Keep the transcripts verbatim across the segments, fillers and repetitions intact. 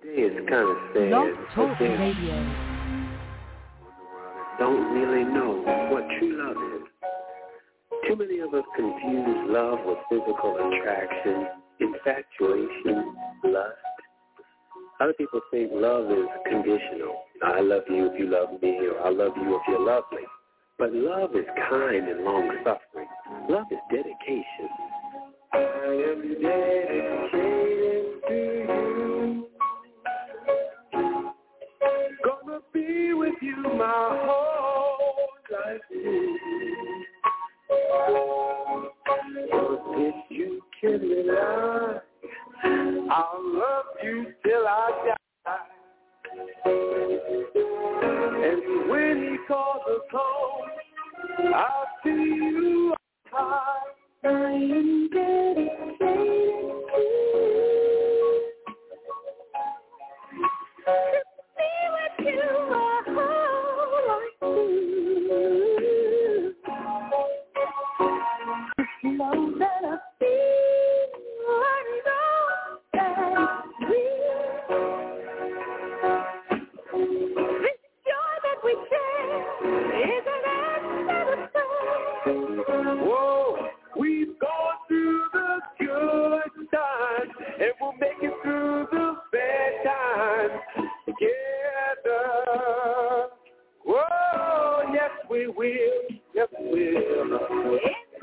Today is kind of sad. Love Talk But Radio. Don't really know what true love is. Too many of us confuse love with physical attraction, infatuation, lust. Other people think love is conditional. I love you if you love me, or I love you if you're lovely. But love is kind and long-suffering. Love is dedication. I am dedicated to you. Gonna be with you my whole life. So if you can rely, I'll love you till I die. And when he calls us home, I'll see you high. I am dedicated to be with you my whole life. Know that I feel like that we, this joy that we share isn't it? Whoa, we've gone through the good times, and we'll make it through the bad times together. Whoa, yes we will, yes we will.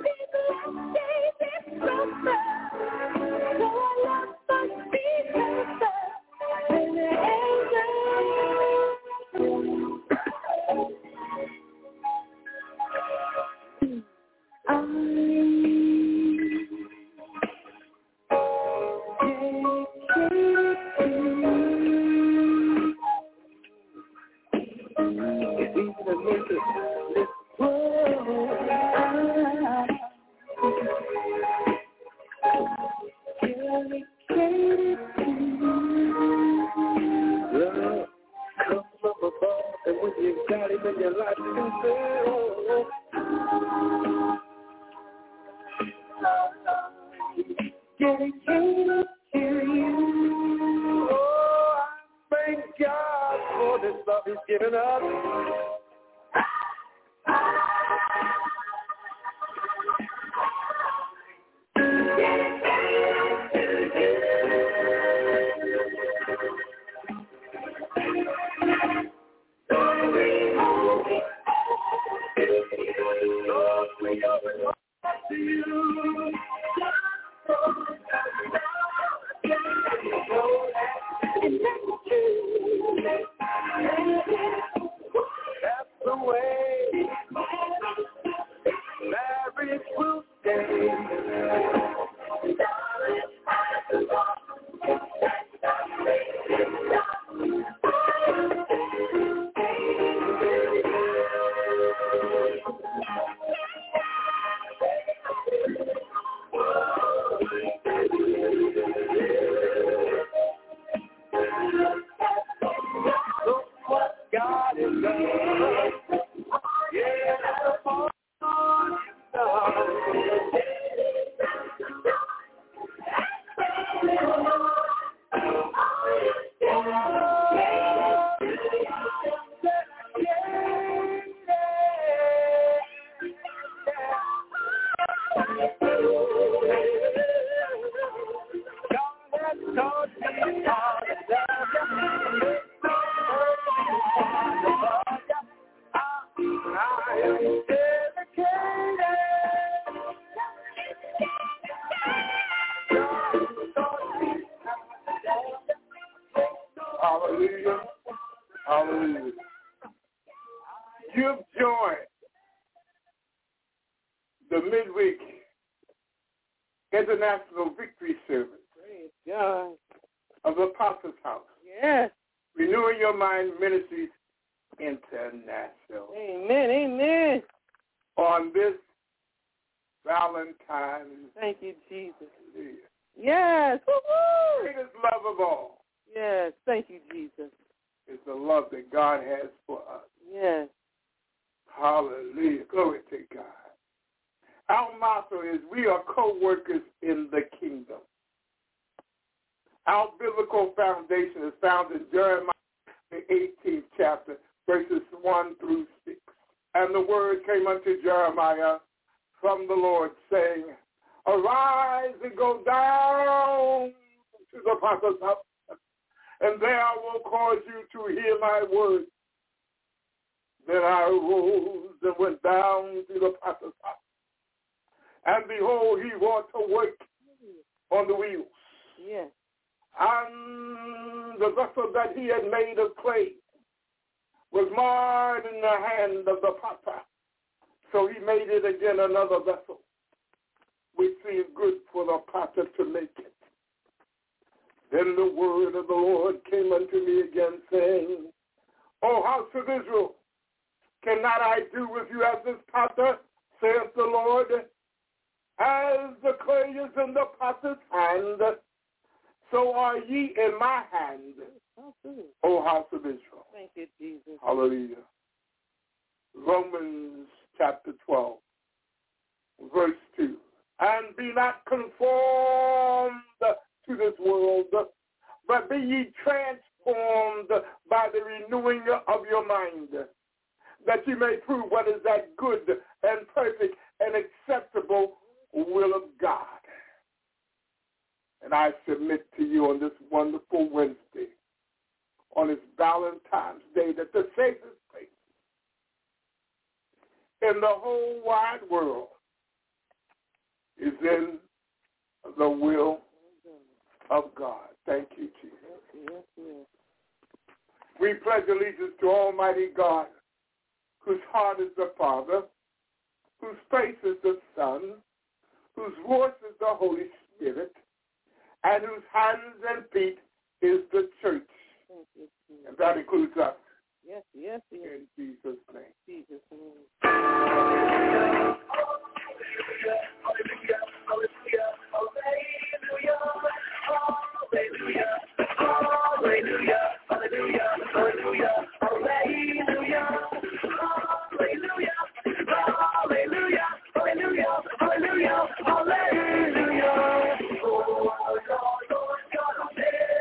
Dedicated to you. Oh, I thank God for this love He's given us. Lord, we owe it all to you. That's the way marriage will stay. God is love. Yeah, that's all God is God has taught me how to love. I am dedicated. Hallelujah. Hallelujah. You've joined the midweek International Victory Service Praise God. of the Apostles' House. Yes. Renewing Your Mind Ministries International. Amen. Amen. On this Valentine's. Thank you, Jesus. Day. Yes. Woo-hoo. Greatest love of all Yes. Thank you, Jesus. is the love that God has for us. Yes. Hallelujah. Glory to God. Our motto is we are co-workers in the kingdom. Our biblical foundation is found in Jeremiah, the eighteenth chapter, verses one through six. And the word came unto Jeremiah from the Lord, saying, Arise and go down to the prophet's house, and there I will cause you to hear my words. Then I arose and went down to the prophet's house. And behold, he wrought to work on the wheels. Yes. And the vessel that he had made of clay was marred in the hand of the potter. So he made it again another vessel, which seemed good for the potter to make it. Then the word of the Lord came unto me again, saying, O house of Israel, cannot I do with you as this potter, saith the Lord? As the clay is in the potter's hand, so are ye in my hand, O house of Israel. Thank you, Jesus. Hallelujah. Romans chapter twelve, verse two. And be not conformed to this world, but be ye transformed by the renewing of your mind, that you may prove what is that good and perfect and acceptable will of God. And I submit to you on this wonderful Wednesday, on this Valentine's Day, that the safest place in the whole wide world is in the will of God. Thank you, Jesus. Yes, yes. We pledge allegiance to Almighty God, whose heart is the Father, whose face is the Son, whose voice is the Holy Spirit, and whose hands and feet is the church. Thank you, Jesus. And that includes us. Yes, yes, yes. In Jesus' name. Jesus' name. Hallelujah, hallelujah, hallelujah, hallelujah, hallelujah, hallelujah, hallelujah, hallelujah, hallelujah, hallelujah, hallelujah, hallelujah, hallelujah, hallelujah. Oh, Lord, Lord God, I'm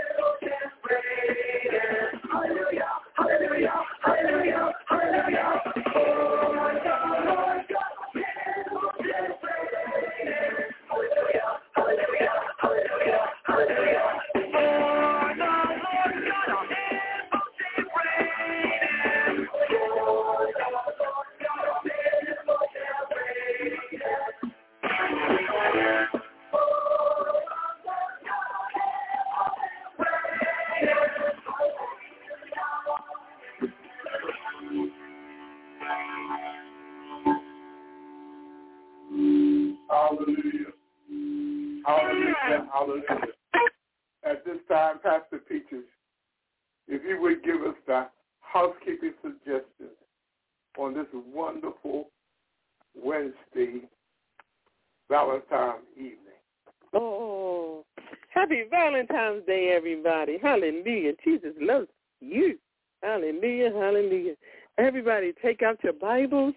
hallelujah, hallelujah, hallelujah, hallelujah. Oh, my God, Lord God, hallelujah, hallelujah, hallelujah, hallelujah. Oh, my Lord God, I'm Oh, Lord God, I'm Hallelujah. Hallelujah. Hallelujah. At this time, Pastor Peaches, if you would give us the housekeeping suggestions on this wonderful Wednesday, Valentine's evening. Oh, happy Valentine's Day, everybody. Hallelujah. Jesus loves you. Hallelujah, hallelujah. Everybody take out your Bibles.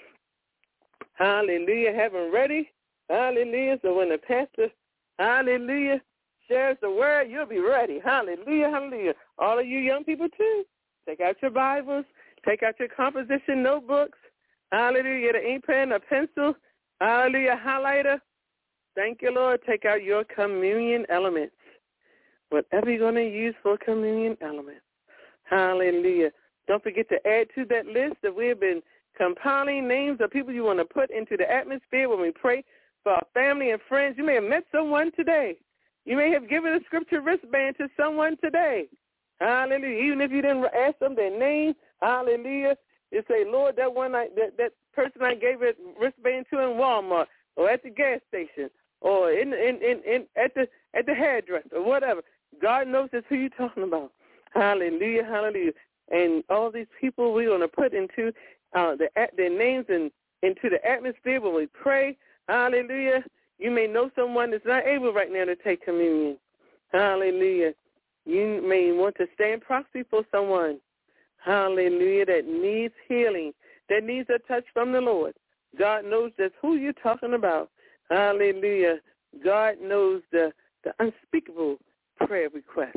Hallelujah. Have them ready. Hallelujah. So when the pastor, hallelujah, shares the word, you'll be ready. Hallelujah, hallelujah. All of you young people, too, take out your Bibles. Take out your composition notebooks. Hallelujah. Get an ink pen, a pencil. Hallelujah. Highlighter. Thank you, Lord. Take out your communion elements. Whatever you're going to use for communion elements. Hallelujah. Don't forget to add to that list that we have been compiling names of people you want to put into the atmosphere when we pray for our family and friends. You may have met someone today. You may have given a scripture wristband to someone today. Hallelujah. Even if you didn't ask them their name, hallelujah, you say, Lord, that one I, that, that person I gave a wristband to in Walmart or at the gas station or in in, in, in at the at the hairdresser or whatever. God knows that's who you're talking about. Hallelujah, hallelujah. And all these people we're going to put into uh, the, their names and into the atmosphere when we pray. Hallelujah. You may know someone that's not able right now to take communion. Hallelujah. You may want to stand proxy for someone. Hallelujah, that needs healing, that needs a touch from the Lord. God knows just who you're talking about. Hallelujah. God knows the, the unspeakable prayer requests.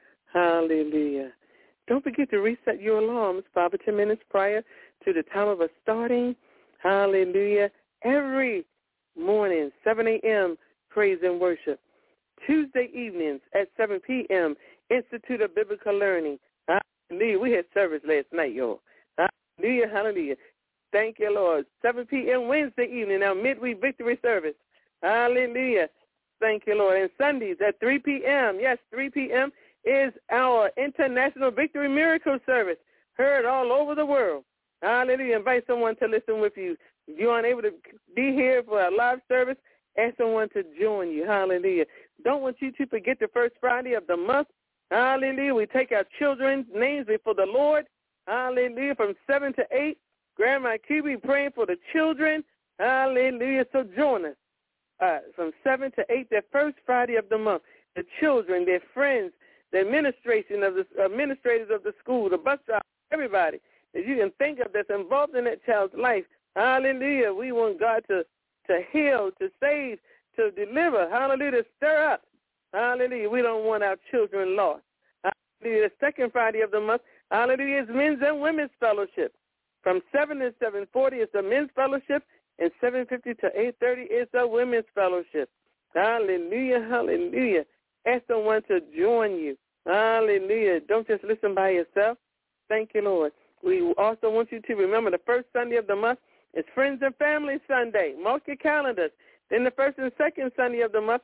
Hallelujah. Don't forget to reset your alarms five or ten minutes prior to the time of us starting. Hallelujah. Every morning, seven a.m., praise and worship. Tuesday evenings at seven p.m., Institute of Biblical Learning. Hallelujah. We had service last night, y'all. Hallelujah, hallelujah. Thank you, Lord. seven p.m. Wednesday evening, our midweek victory service. Hallelujah. Thank you, Lord. And Sundays at three p.m., yes, three p.m., is our International Victory Miracle Service, heard all over the world. Hallelujah. Invite someone to listen with you. If you aren't able to be here for a live service, ask someone to join you. Hallelujah. Don't want you to forget the first Friday of the month. Hallelujah. We take our children's names before the Lord. Hallelujah. From seven to eight, Grandma Q B praying for the children. Hallelujah. So join us uh, from seven to eight, that first Friday of the month. The children, their friends, the administration of the administrators of the school, the bus drivers, everybody that you can think of that's involved in that child's life. Hallelujah. We want God to, to heal, to save, to deliver. Hallelujah. To stir up. Hallelujah. We don't want our children lost. Hallelujah. The second Friday of the month, hallelujah, is Men's and Women's Fellowship. From seven to seven forty is the Men's Fellowship, and seven fifty to eight thirty is the Women's Fellowship. Hallelujah. Hallelujah. Ask someone to join you. Hallelujah. Don't just listen by yourself. Thank you, Lord. We also want you to remember the first Sunday of the month is Friends and Family Sunday. Mark your calendars. Then the first and second Sunday of the month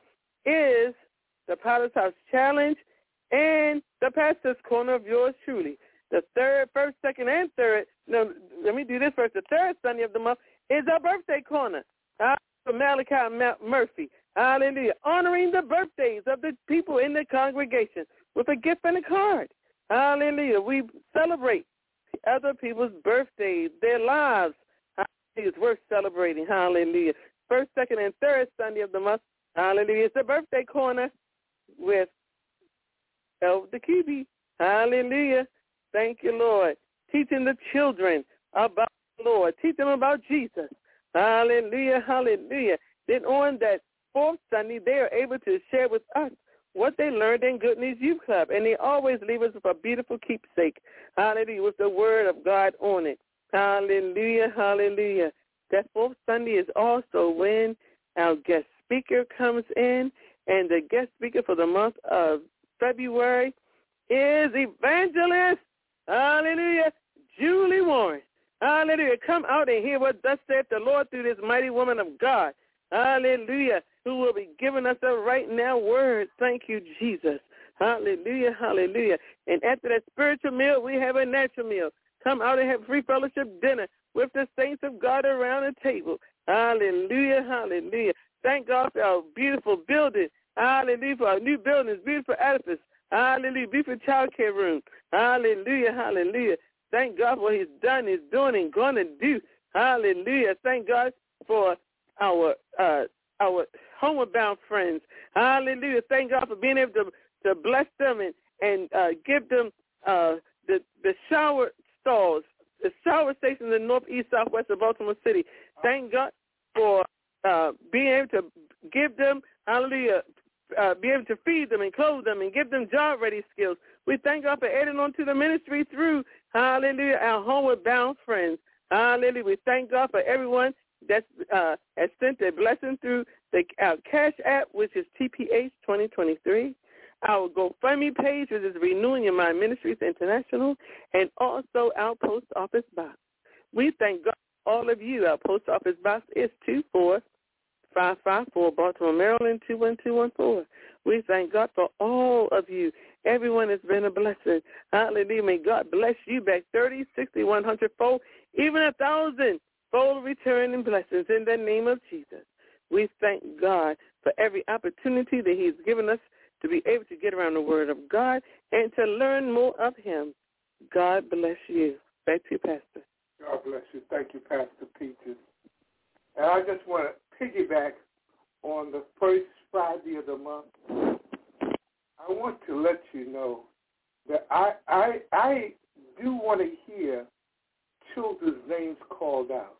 is the Potter's House Challenge and the Pastor's Corner of yours truly. The third, first, second, and third, no, let me do this first. The third Sunday of the month is our birthday corner uh, for Malachi Murphy. Hallelujah. Honoring the birthdays of the people in the congregation with a gift and a card. Hallelujah. We celebrate other people's birthdays, their lives. Hallelujah. It's worth celebrating. Hallelujah. First, second, and third Sunday of the month. Hallelujah. It's the birthday corner with Elder Q B. Hallelujah. Thank you, Lord. Teaching the children about the Lord. Teach them about Jesus. Hallelujah. Hallelujah. Then on that fourth Sunday, they are able to share with us what they learned in Good News Youth Club. And they always leave us with a beautiful keepsake. Hallelujah. With the word of God on it. Hallelujah. Hallelujah. That fourth Sunday is also when our guest speaker comes in. And the guest speaker for the month of February is Evangelist, hallelujah, Julie Warren. Hallelujah. Come out and hear what thus saith the Lord through this mighty woman of God. Hallelujah. Who will be giving us a right now word. Thank you, Jesus. Hallelujah. Hallelujah. And after that spiritual meal, we have a natural meal. Come out and have free fellowship dinner with the saints of God around the table. Hallelujah. Hallelujah. Thank God for our beautiful building. Hallelujah. For our new buildings, beautiful edifice. Hallelujah. Beautiful child care room. Hallelujah. Hallelujah. Thank God for what he's done, he's doing, and going to do. Hallelujah. Thank God for our uh, our homeward bound friends. Hallelujah. Thank God for being able to, to bless them and, and uh, give them uh, the, the shower stalls, the shower stations in the northeast, southwest of Baltimore City. Thank God for uh, being able to give them, hallelujah, uh, be able to feed them and clothe them and give them job-ready skills. We thank God for adding on to the ministry through, hallelujah, our homeward bound friends. Hallelujah. We thank God for everyone that's uh, has sent their blessing through the our Cash App, which is T P H twenty twenty-three, our GoFundMe page, which is Renewing Your Mind Ministries International, and also our post office box. We thank God for all of you. Our post office box is two four five five four, Baltimore, Maryland, two one two one four. We thank God for all of you. Everyone has been a blessing. Hallelujah. May God bless you back thirty, sixty, one hundred fold, even a thousand fold return and blessings in the name of Jesus. We thank God for every opportunity that he's given us to be able to get around the word of God and to learn more of him. God bless you. Back to you, Pastor. God bless you. Thank you, Pastor Peaches. And I just want to piggyback on the first Friday of the month. I want to let you know that I I I do want to hear children's names called out.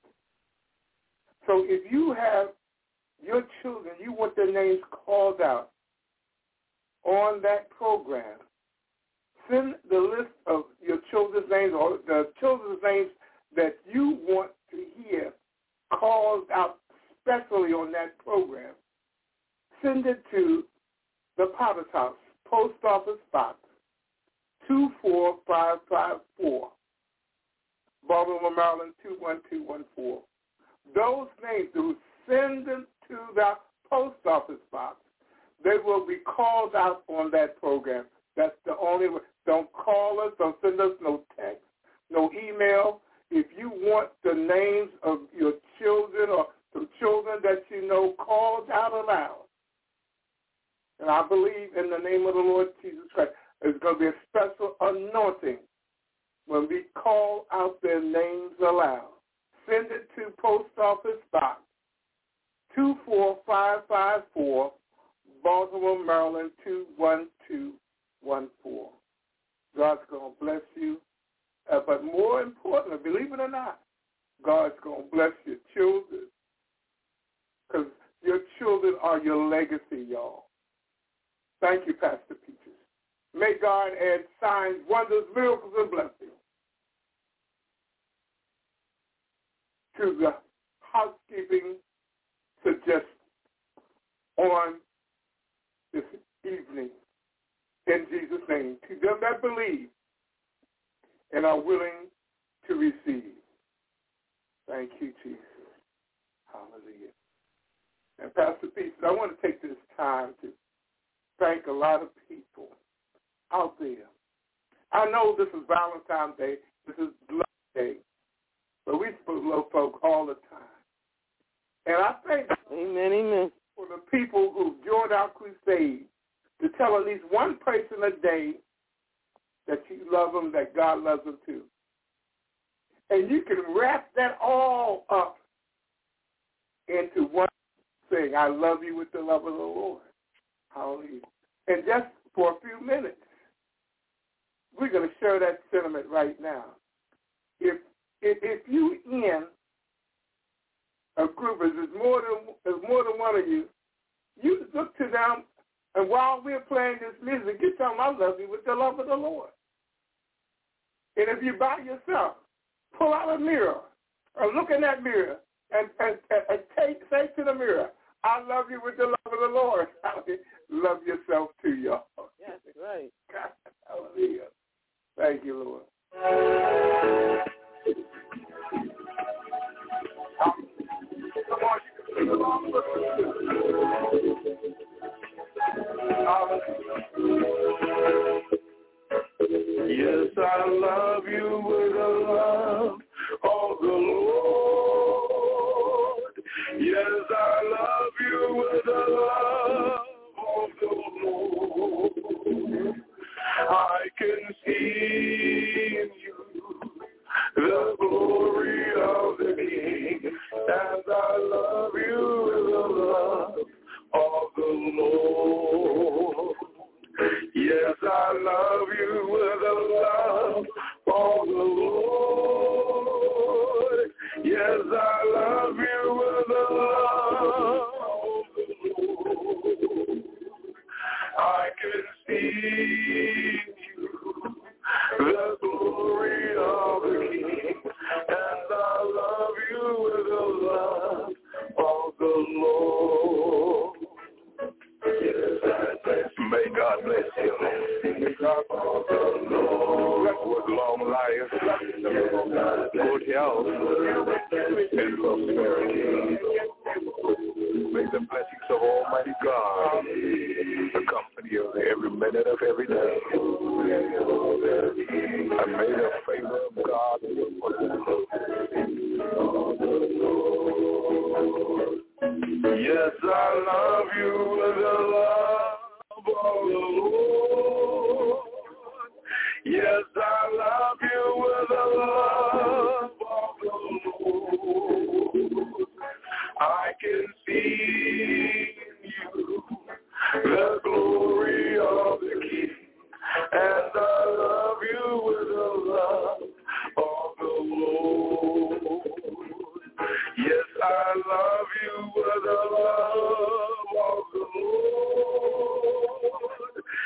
So if you have your children, you want their names called out, on that program, send the list of your children's names or the children's names that you want to hear called out especially on that program. Send it to the Potter's House, Post Office Box two four five five four, Baltimore, Maryland two one two one four. Those names, who send them to the Post Office Box, they will be called out on that program. That's the only way. Don't call us. Don't send us no text, no email. If you want the names of your children or the children that you know called out aloud, and I believe in the name of the Lord Jesus Christ, there's going to be a special anointing when we call out their names aloud. Send it to Post Office Box two four five five four, Baltimore, Maryland two one two one four. God's going to bless you. Uh, but more importantly, believe it or not, God's going to bless your children, because your children are your legacy, y'all. Thank you, Pastor Peaches. May God add signs, wonders, miracles, and blessings to the housekeeping suggestion on this evening. In Jesus' name, to them that believe and are willing to receive. Thank you, Jesus. Hallelujah. And Pastor Peaches, I want to take this time to thank a lot of people out there. I know this is Valentine's Day. This is Love Day. But we love folk all the time. And I thank amen, amen. for the people who joined our crusade to tell at least one person a day that you love them, that God loves them too. And you can wrap that all up into one thing. I love you with the love of the Lord. Hallelujah. And just for a few minutes, we're going to share that sentiment right now. If if, if you in a group, if there's more than there's more than one of you, you look to them, and while we're playing this music, you tell them, I love you with the love of the Lord. And if you're by yourself, pull out a mirror or look in that mirror and, and, and, and take, say to the mirror, I love you with the love of the Lord. Love yourself too, y'all. Yes, right. God, hallelujah. Thank you, Lord. Come on, you can sing along with us. Yes, I love you with the love of the Lord. Yes, I love you with the love of the Lord. I can see in you the glory of the King, and I love you with the love of the Lord. Yes, I love you with the love of the Lord. Yes, I love you with the love of the Lord. I can see you, the glory of the King, and I love you with the love of the Lord. May God bless you. May God bless you. With long life, good health, and prosperity. May the blessings of Almighty God accompany you every minute of every day. And may the favor of God be upon you. Yes, I love you with the love of the Lord. Yes, I love you with the love of the Lord. I can see in you the glory of the King, and I love you with the love of the Lord. Yes, I love you with the love of the Lord.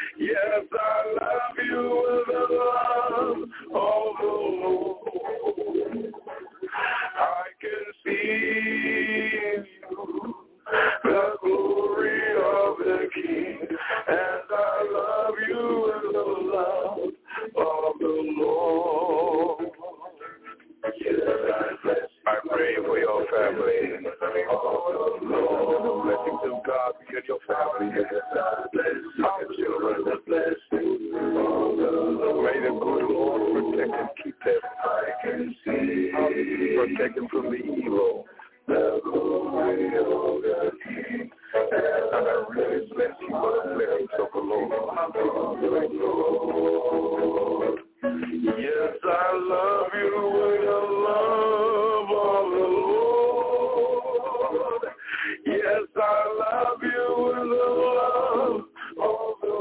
protect and keep them. I can see. Protect them from the evil. The glory of the King. And I really bless you for the blessings of the Lord. Lord. Yes, I love you with the love of the Lord. Yes, I love you with the love of the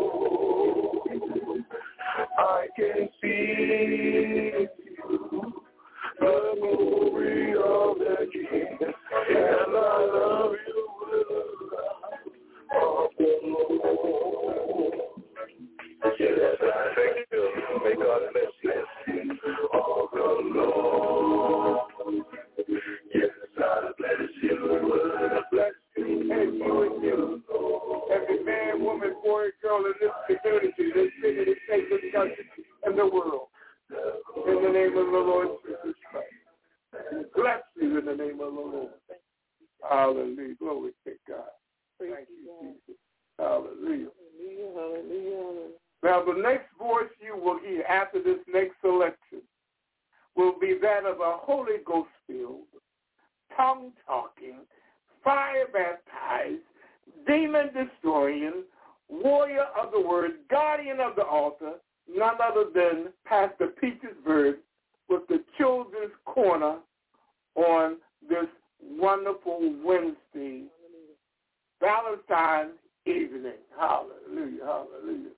Lord. I can see the glory of the King, and I love you with the love of the Lord. Yes, I thank you. May God bless you. Oh, the Lord. Yes, I bless you. Bless you. And you and you. Every man, woman, boy, girl in this community, this city, this state, this country, and the world. In the name of the Lord Jesus Christ. Bless you in the name of the Lord. Hallelujah. Glory to God. Thank you, Jesus. Hallelujah. Hallelujah. Now, the next voice you will hear after this next selection will be that of a Holy Ghost-filled, tongue-talking, fire-baptized, demon-destroying, warrior of the word, guardian of the altar, none other than Pastor Peaches Bird with the Children's Corner on this wonderful Wednesday, Valentine's evening. Hallelujah, hallelujah.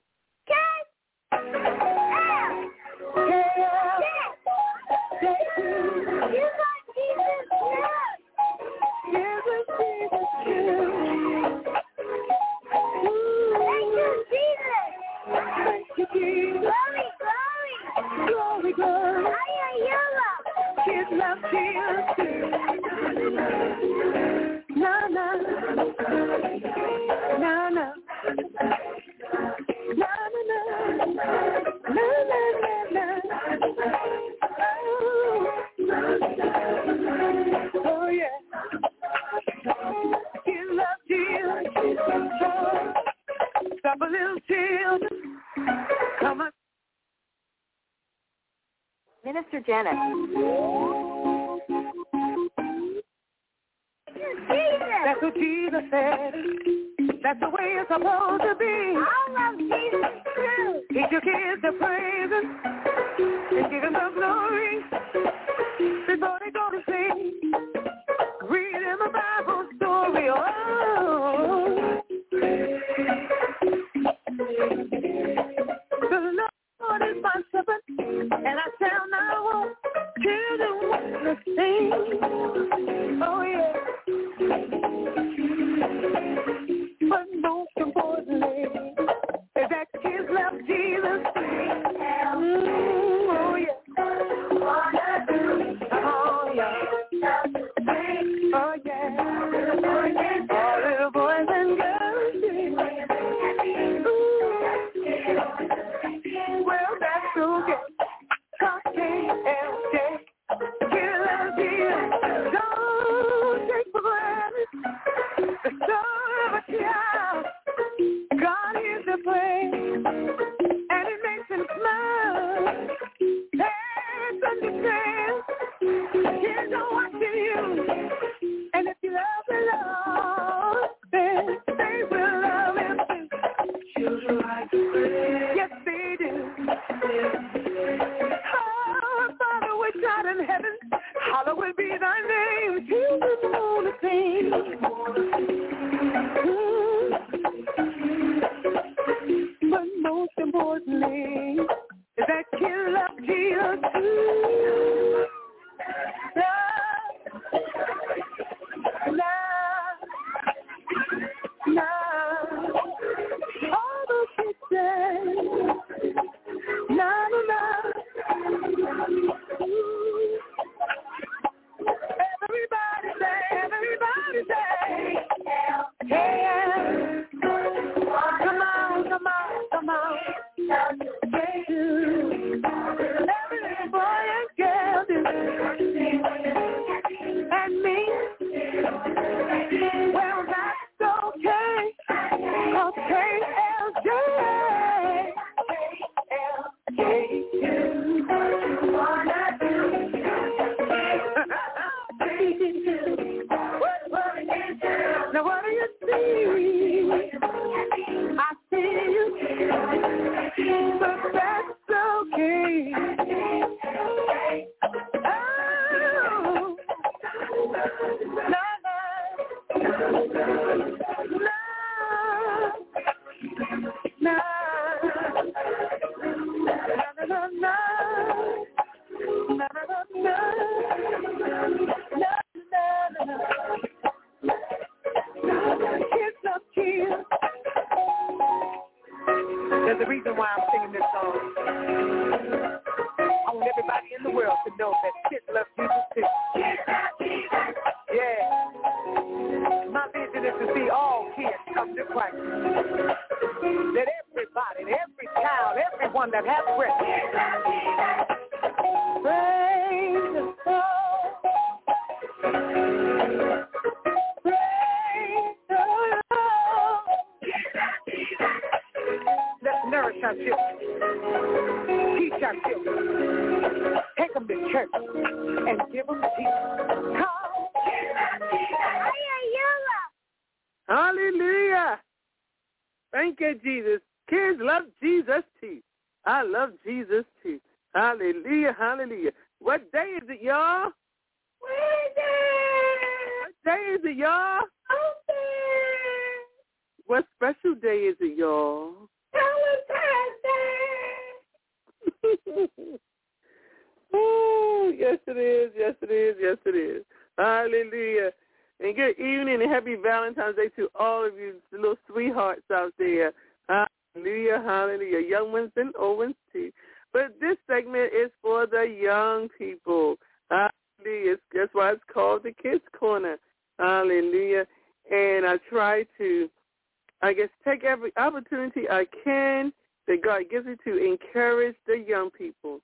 Glory, glory. Kids love Jesus. No, no. No, no. No, no, no. No, no, no, no. Oh, yeah. Kids love Jesus. Stop a little children. Come on. Minister Janet. That's what Jesus said. That's the way it's supposed to be. I love Jesus too. Teach your kids to praise Him and give Him the glory before they go to sleep. Read Him a Bible story. Oh. The Lord is my shepherd, and I shall not want. Children want to sing. Oh, yeah. But most importantly, is that kids love Jesus. Mm, oh, yeah. Oh, yeah. Oh, yeah. All little boys and girls sing. Well, that's okay. Cocktail and cake. Kids love Jesus. Don't take for granted the soul of a child. God hears the praise, and it makes him smile. Let's understand, kids are watching you, and if you love the Lord, then they will love Him too. Children like to pray. Yes, they do. Oh, Father, which art in heaven, hallowed be Thy name. Children want to sing. Mm. But most importantly, is that kids love Jesus too. Love, love, love. All those kids say, love, love. Everybody say, everybody say, yeah. Come on, come on, come on. Every boy and na, na, na, na, na, na. Kids love Jesus. There's a reason why I'm singing this song. I want everybody in the world to know that kids love Jesus too. Yeah. My vision is to see all kids come to Christ. That everybody, every child, everyone that has breath, praise the Lord. Praise the Lord. Let's nourish our children. Teach our children. Take them to church and give them Jesus. Come. Hallelujah. Thank you, Jesus. Kids love Jesus too. I love Jesus too. Hallelujah, hallelujah. What day is it, y'all? Wednesday. What day is it, y'all? Wednesday. What special day is it, y'all? Valentine's Day. Oh, yes it is, yes it is, yes it is. Hallelujah. And good evening and happy Valentine's Day to all of you little sweethearts out there. Hallelujah, hallelujah. Young ones and old ones too. But this segment is for the young people. Hallelujah. That's why it's called the Kids Corner. Hallelujah. And I try to, I guess, take every opportunity I can that God gives me to encourage the young people.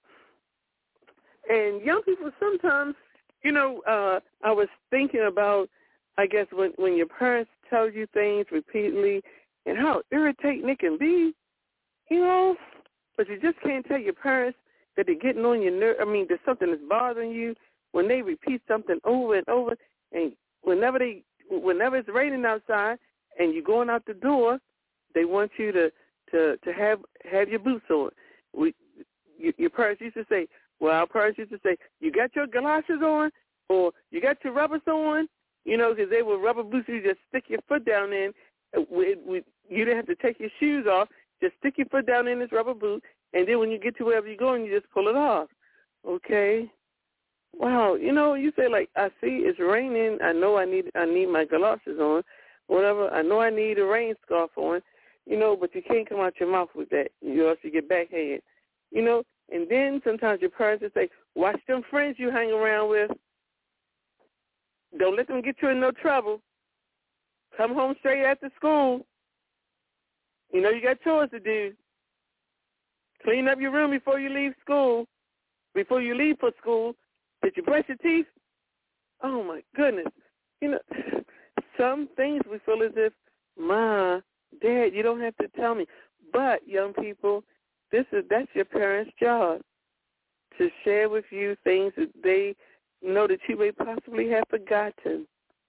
And young people sometimes, you know, uh, I was thinking about, I guess, when, when your parents tell you things repeatedly and how irritating it can be, you know, but you just can't tell your parents that they're getting on your nerve. I mean, there's something that's bothering you when they repeat something over and over. And whenever they, whenever it's raining outside and you're going out the door, they want you to, to, to have have your boots on. We, you, your parents used to say, well, our parents used to say, you got your galoshes on or you got your rubbers on, you know, because they were rubber boots. You just stick your foot down in. We, we, you didn't have to take your shoes off. Just stick your foot down in this rubber boot, and then when you get to wherever you're going, you just pull it off. Okay? Wow. You know, you say, like, I see it's raining. I know I need I need my galoshes on, whatever. I know I need a rain scarf on, you know, but you can't come out your mouth with that, or else you get backhand. You know, and then sometimes your parents will say, watch them friends you hang around with. Don't let them get you in no trouble. Come home straight after school. You know you got chores to do. Clean up your room before you leave school. Before you leave for school. Did you brush your teeth? Oh, my goodness. You know, some things we feel as if, Ma, Dad, you don't have to tell me. But, young people, this is that's your parents' job, to share with you things that they know that you may possibly have forgotten.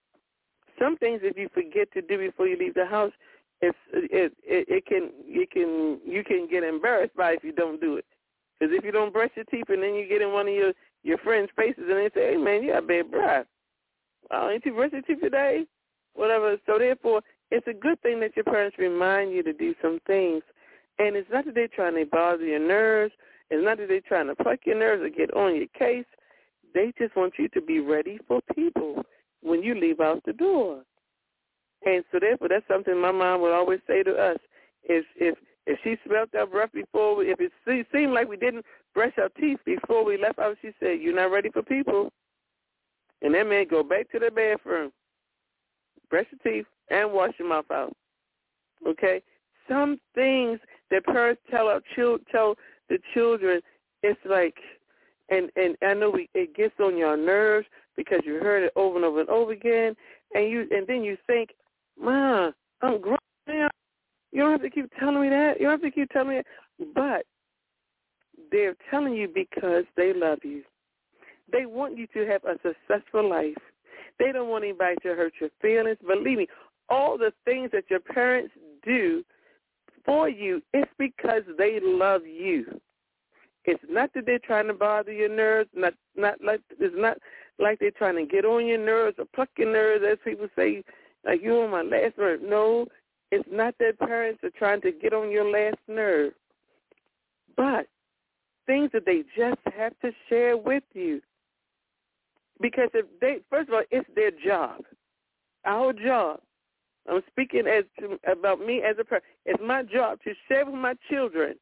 Some things, if you forget to do before you leave the house, it's, it, it it can you can you can get embarrassed by if you don't do it. Because if you don't brush your teeth and then you get in one of your, your friends' faces and they say, hey, man, you got a bad breath. Oh, ain't you brush your teeth today? Whatever. So, therefore, it's a good thing that your parents remind you to do some things. And it's not that they're trying to bother your nerves. It's not that they're trying to pluck your nerves or get on your case. They just want you to be ready for people when you leave out the door. And so, therefore, that's something my mom would always say to us. If if if she smelled our breath before, we, if it seemed like we didn't brush our teeth before we left out, she said, you're not ready for people. And that meant go back to the bathroom, brush your teeth, and wash your mouth out. Okay? Some things that parents tell our chil- tell the children, it's like, and, and I know we, it gets on your nerves because you heard it over and over and over again, and you and then you think, Ma, I'm grown now. You don't have to keep telling me that. You don't have to keep telling me that. But they're telling you because they love you. They want you to have a successful life. They don't want anybody to hurt your feelings. Believe me, all the things that your parents do for you, it's because they love you. It's not that they're trying to bother your nerves. Not not like it's not like they're trying to get on your nerves or pluck your nerves, as people say, like you're on my last nerve. No, it's not that parents are trying to get on your last nerve. But things that they just have to share with you. Because if they, first of all, it's their job, our job. I'm speaking as to, about me as a person. It's my job to share with my children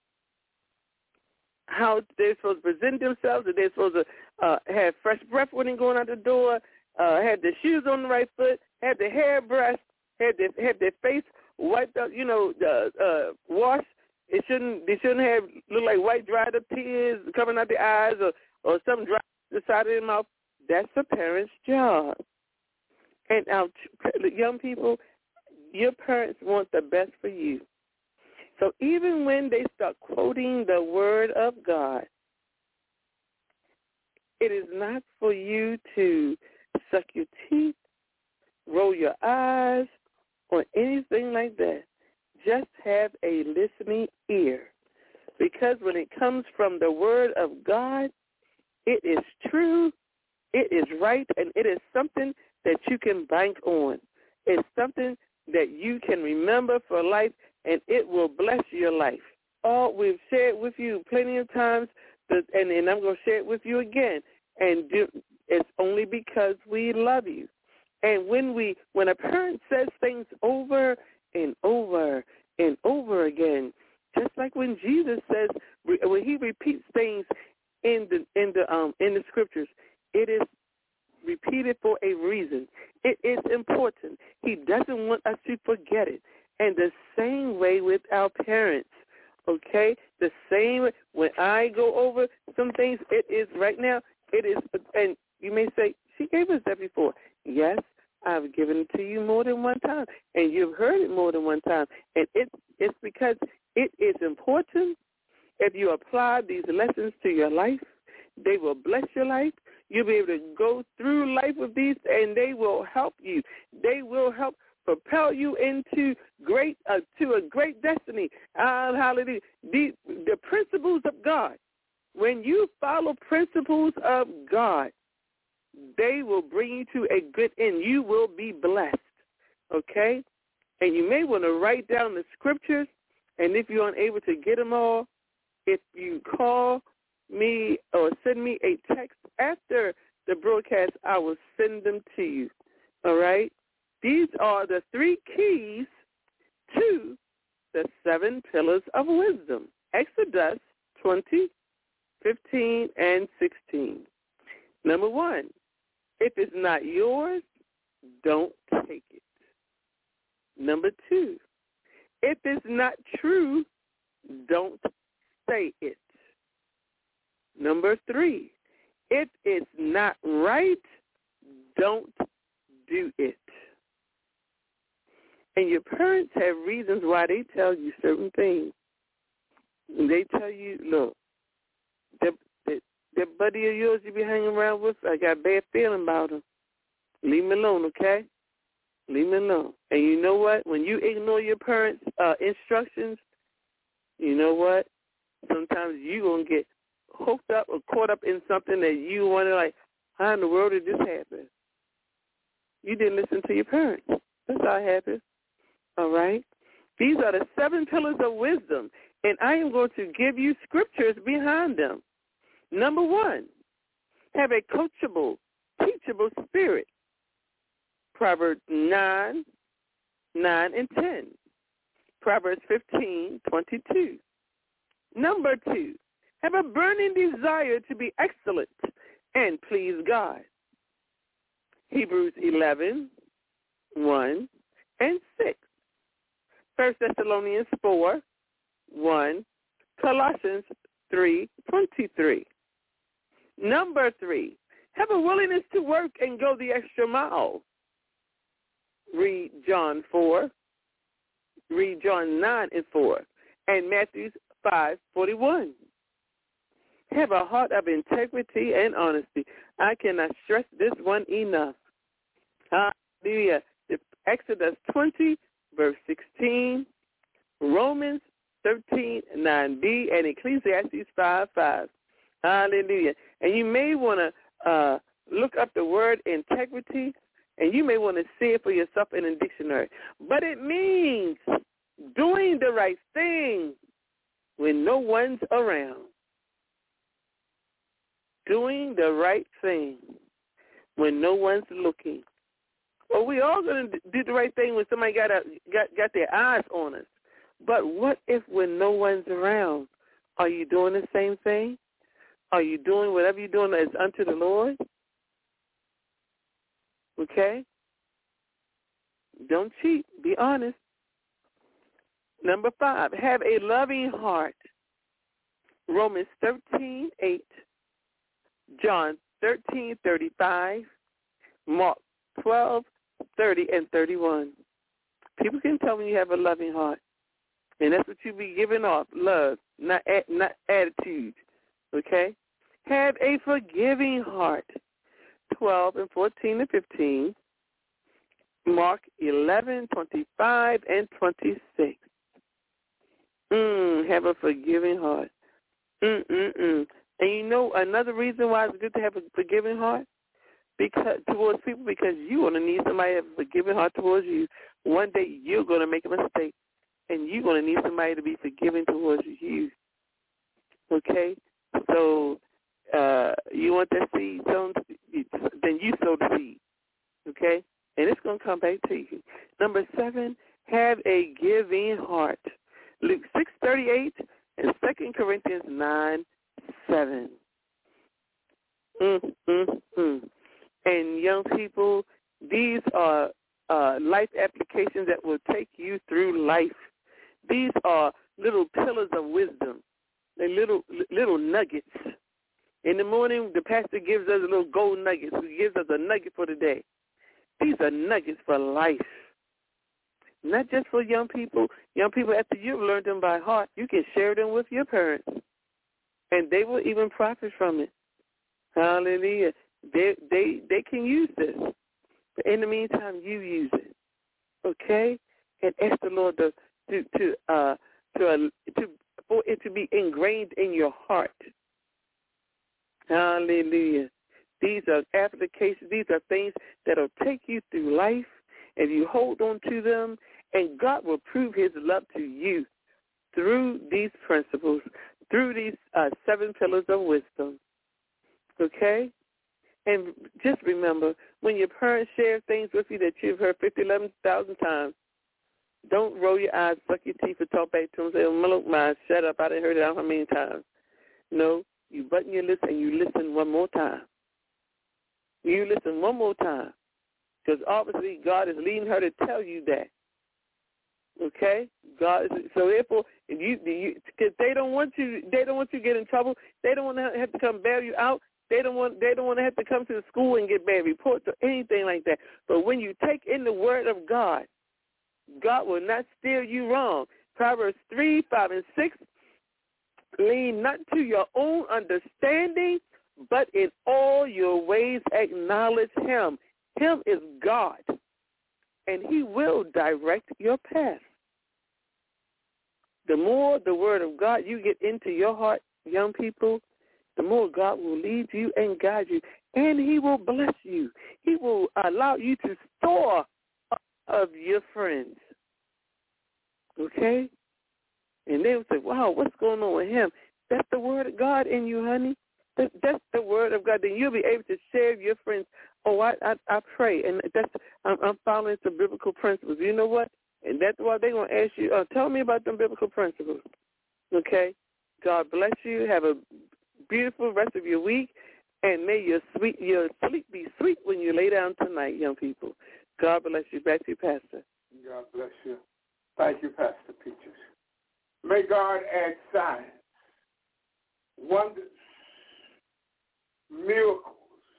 how they're supposed to present themselves, that they're supposed to uh, have fresh breath when they're going out the door, uh, have their shoes on the right foot, have their hair brushed, have their, have their face wiped up, you know, uh, uh, washed. It shouldn't, they shouldn't have, look like white dried up tears coming out their eyes or, or something dry the side of their mouth. That's a parent's job. And our young people, your parents want the best for you. So even when they start quoting the word of God, it is not for you to suck your teeth, roll your eyes, or anything like that. Just have a listening ear. Because when it comes from the word of God, it is true, it is right, and it is something that you can bank on. It's something that you can remember for life, and it will bless your life. Oh, we've shared with you plenty of times, that, and, and I'm going to share it with you again. And do, it's only because we love you. And when we, when a parent says things over and over and over again, just like when Jesus says, when he repeats things in the in the um in the scriptures, it is repeated for a reason. It is important. He doesn't want us to forget it. And the same way with our parents, okay? The same way, when I go over some things, it is right now, it is, and you may say, she gave us that before. Yes, I've given it to you more than one time, and you've heard it more than one time. And it, it's because it is important. If you apply these lessons to your life, they will bless your life. You'll be able to go through life with these, and they will help you. They will help propel you into great uh, to a great destiny. Uh, hallelujah. The, the principles of God. When you follow principles of God, they will bring you to a good end. You will be blessed, okay? And you may want to write down the scriptures, and if you're unable to get them all, if you call me or send me a text after the broadcast, I will send them to you, all right? These are the three keys to the seven pillars of wisdom. Exodus twenty, fifteen, and sixteen. Number one, if it's not yours, don't take it. Number two, if it's not true, don't say it. Number three, if it's not right, don't do it. And your parents have reasons why they tell you certain things. And they tell you, look, that, that, that buddy of yours you be hanging around with, I got a bad feeling about him. Leave him alone, okay? Leave him alone. And you know what? When you ignore your parents' uh, instructions, you know what? Sometimes you're going to get hooked up or caught up in something that you wonder, like, how in the world did this happen? You didn't listen to your parents. That's how it happened. All right? These are the seven pillars of wisdom, and I am going to give you scriptures behind them. Number one, have a coachable, teachable spirit. Proverbs nine, nine and ten. Proverbs fifteen, twenty-two. Number two, have a burning desire to be excellent and please God. Hebrews eleven, one and six. First Thessalonians four, one. Colossians three, twenty-three. Number three, have a willingness to work and go the extra mile. Read John four, read John nine and four, and Matthew five, forty-one. Have a heart of integrity and honesty. I cannot stress this one enough. Hallelujah. Exodus twenty, verse sixteen, Romans thirteen, nine b, and Ecclesiastes five, five. Hallelujah. And you may want to uh, look up the word integrity, and you may want to see it for yourself in a dictionary. But it means doing the right thing when no one's around. doing the right thing when no one's looking. Well, we all going to do the right thing when somebody got, a, got got their eyes on us. But what if when no one's around? Are you doing the same thing? Are you doing whatever you're doing as unto the Lord? Okay? Don't cheat. Be honest. Number five, have a loving heart. Romans thirteen eight, John thirteen thirty-five, Mark twelve thirty and thirty-one. People can tell when you have a loving heart. And that's what you be giving off, love, not not attitude. Okay? Have a forgiving heart. twelve and fourteen and fifteen, Mark eleven, twenty-five and twenty-six. Mm, have a forgiving heart. Mm-mm-mm. And you know another reason why it's good to have a forgiving heart? Because towards people, because you're going to need somebody to have a forgiving heart towards you. One day you're going to make a mistake, and you're going to need somebody to be forgiving towards you. Okay? So uh, you want that seed sown, then you sow the seed. Okay? And it's going to come back to you. Number seven, have a giving heart. Luke six thirty-eight and Second Corinthians nine seven. Mm, mm, mm. And young people, these are uh, life applications that will take you through life. These are little pillars of wisdom, they're little little nuggets. In the morning, the pastor gives us a little gold nuggets. He gives us a nugget for the day. These are nuggets for life, not just for young people. Young people, after you've learned them by heart, you can share them with your parents, and they will even profit from it. Hallelujah. They they they can use this. But in the meantime, you use it. Okay? And ask the Lord to to to uh to uh, to for it to be ingrained in your heart. Hallelujah. These are applications. These are things that will take you through life, if you hold on to them, and God will prove his love to you through these principles, through these uh, seven pillars of wisdom. Okay? And just remember, when your parents share things with you that you've heard fifty, eleven thousand times, don't roll your eyes, suck your teeth, and talk back to them and say, oh, look, man, shut up, I didn't hear it out how many times. No, you button your lips and you listen one more time. You listen one more time, because obviously God is leading her to tell you that. Okay, God is, so therefore, if you, because they don't want you, they don't want you to get in trouble. They don't want to have to come bail you out. They don't want, they don't want to have to come to the school and get bad reports or anything like that. But when you take in the word of God, God will not steer you wrong. Proverbs three, five, and six. Lean not to your own understanding, but in all your ways acknowledge him. Him is God, and he will direct your path. The more the word of God you get into your heart, young people, the more God will lead you and guide you, and he will bless you. He will allow you to store of your friends. Okay? And they will say, wow, what's going on with him? That's the word of God in you, honey. That, that's the word of God. Then you'll be able to share with your friends. Oh, I I, I pray, and that's I'm, I'm following some biblical principles. You know what? And that's why they're going to ask you, uh, tell me about them biblical principles. Okay? God bless you. Have a beautiful rest of your week, and may your sweet your sleep be sweet when you lay down tonight, young people. God bless you. Back to you, Pastor. God bless you. Thank you, Pastor Peaches. May God add signs, wonders, miracles,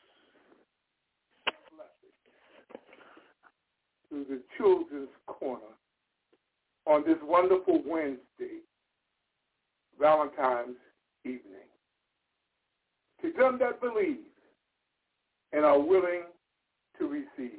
to the Children's Corner on this wonderful Wednesday, Valentine's evening. To them that believe and are willing to receive.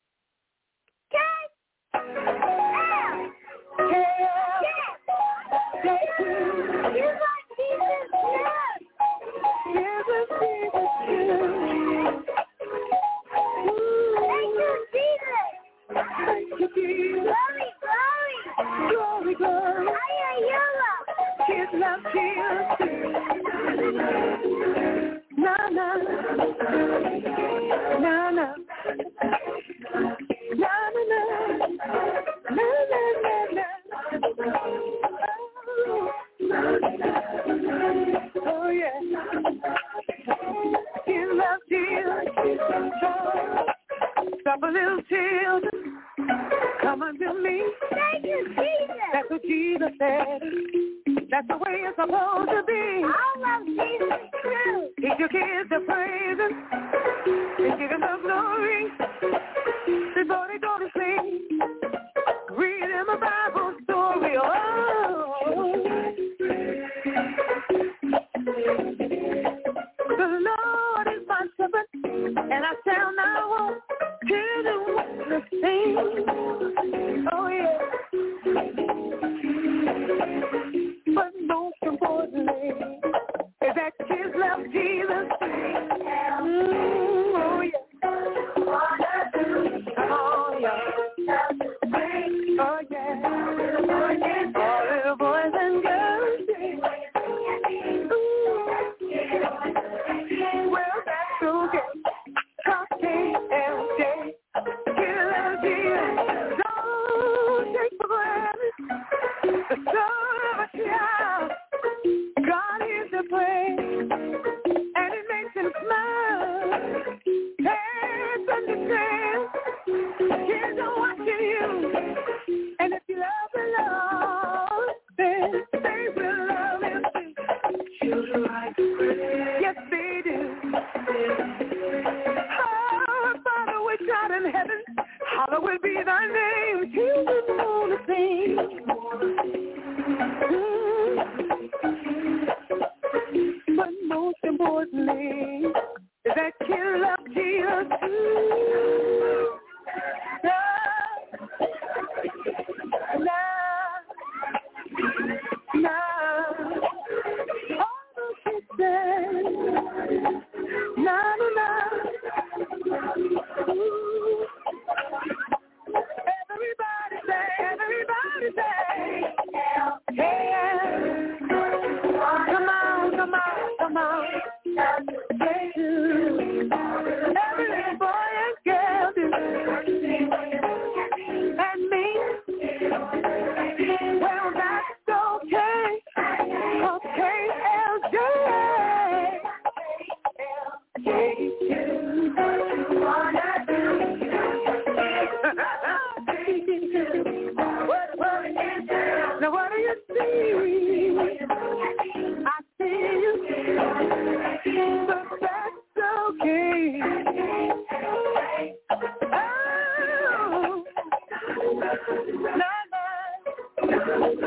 Glory, glory, his love kills. Now na, na, na, na, na, na, oh yeah, you love Jesus, stop a little children, come unto me. Thank you, Jesus. That's what Jesus said. That's the way it's supposed to be. I love Jesus too. Teach your kids to praise Him and give Him the glory before they go to sleep. Read them a Bible story. Oh, the Lord is my shepherd, and I shall not want to do the thing. Oh yeah. But most importantly is that kids love Jesus. Mm, oh yeah. Oh yeah. Oh yeah. All little boys and girls sing. Ooh. Well, that's okay. Cocktail L J. Kids love Jesus. Don't take for granted the soul of a child. God is the praise, and it makes Him smile. Parents understand, kids are watching you, and if you love the Lord, then they will love Him too. Children like to pray, yes they do. Oh, Father, which art in heaven, hallowed be Thy name. Children want to sing. But most importantly is that you love Jesus too. Now, now, all the kids say, na na na. Everybody say, everybody say, yeah. Come on, come on, come on. Say to every little boy and girl do. And me, well that's okay. Okay, L J. L J What, what, now what do you see? I see you, but that's okay. Oh, na na, na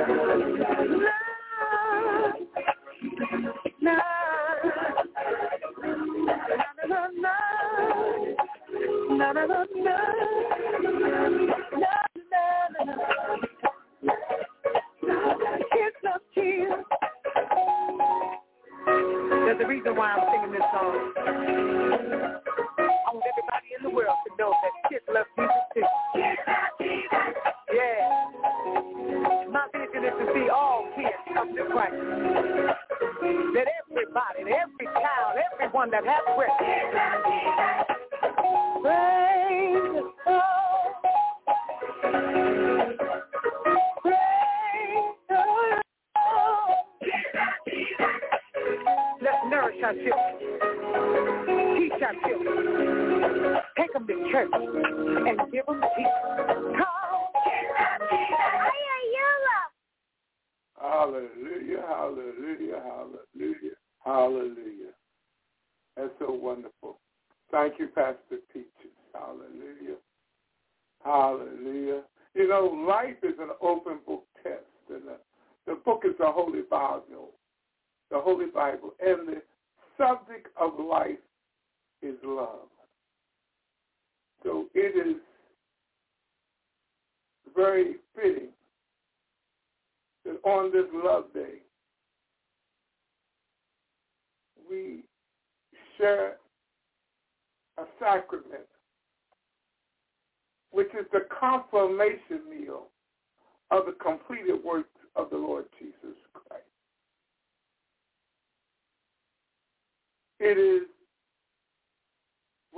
na, na na na, na na na. There's a reason why I'm singing this song. I want everybody in the world to know that kids love Jesus too. Yeah. My vision is to see all kids come to Christ. That everybody, every child, everyone that has breath, praise the Lord. Praise the Lord. Let's nourish our children. Teach our children. Take them to church and give them Jesus. Come. Hallelujah, hallelujah, hallelujah, hallelujah. That's so wonderful. Thank you, Pastor Peaches. Hallelujah. Hallelujah. You know, life is an open book test, and the, the book is the Holy Bible, the Holy Bible, and the subject of life is love. So it is very fitting that on this love day, we share a sacrament, which is the confirmation meal of the completed works of the Lord Jesus Christ. It is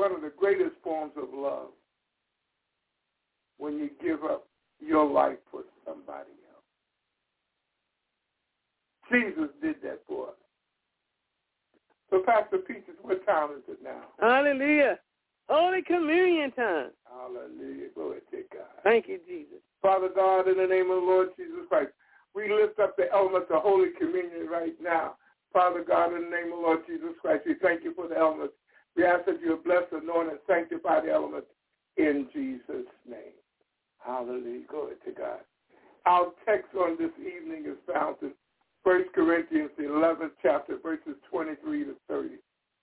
one of the greatest forms of love when you give up your life for somebody else. Jesus did that for us. So, Pastor Peaches, what time is it now? Hallelujah. Holy Communion time. Hallelujah. Glory to God. Thank you, Jesus. Father God, in the name of the Lord Jesus Christ, we lift up the elements of Holy Communion right now. Father God, in the name of the Lord Jesus Christ, we thank you for the elements. We ask that you bless, anoint, and sanctify the elements in Jesus' name. Hallelujah. Glory to God. Our text on this evening is found in First Corinthians, the eleventh chapter, verses twenty-three to thirty.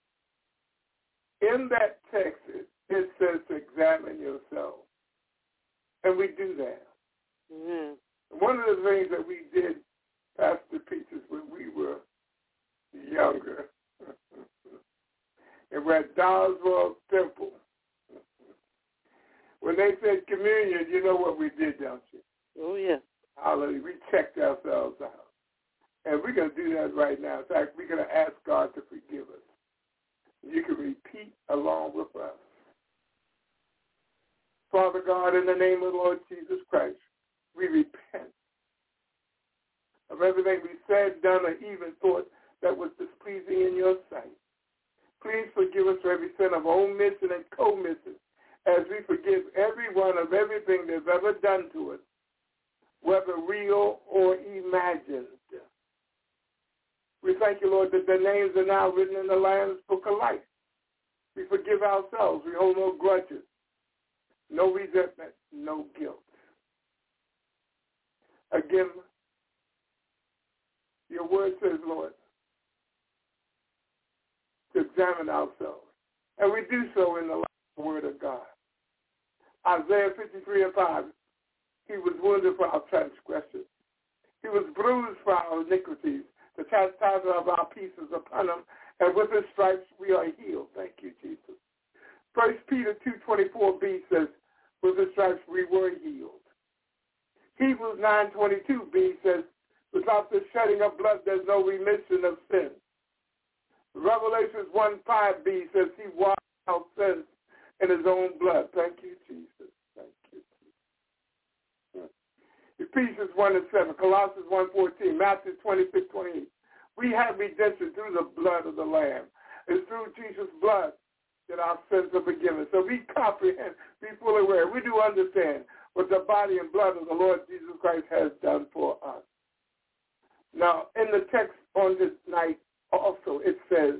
In that text, it, it says to examine yourself. And we do that. Mm-hmm. One of the things that we did, Pastor Peaches, when we were younger, and we're at Doswell Temple, when they said communion, you know what we did, don't you? Oh, yeah. Hallelujah. We checked ourselves out. And we're going to do that right now. In fact, we're going to ask God to forgive us. You can repeat along with us. Father God, in the name of the Lord Jesus Christ, we repent of everything we said, done, or even thought that was displeasing in your sight. Please forgive us for every sin of omission and commission, as we forgive everyone of everything they've ever done to us, whether real or imagined. We thank you, Lord, that their names are now written in the Lamb's Book of Life. We forgive ourselves. We hold no grudges, no resentment, no guilt. Again, your word says, Lord, to examine ourselves. And we do so in the light of the word of God. Isaiah fifty-three and five, he was wounded for our transgressions. He was bruised for our iniquities. The chastisement of our peace is upon him, and with his stripes we are healed. Thank you, Jesus. First Peter two twenty-four b says, with his stripes we were healed. Hebrews nine twenty-two b says, without the shedding of blood there's no remission of sin. Revelations one five b says he washed out sins in his own blood. Thank you, Jesus. Thank you, Jesus. Ephesians one and seven, Colossians one fourteen, Matthew twenty-six twenty-eight. We have redemption through the blood of the Lamb. It's through Jesus' blood that our sins are forgiven. So we comprehend, be fully aware. We do understand what the body and blood of the Lord Jesus Christ has done for us. Now, in the text on this night also, it says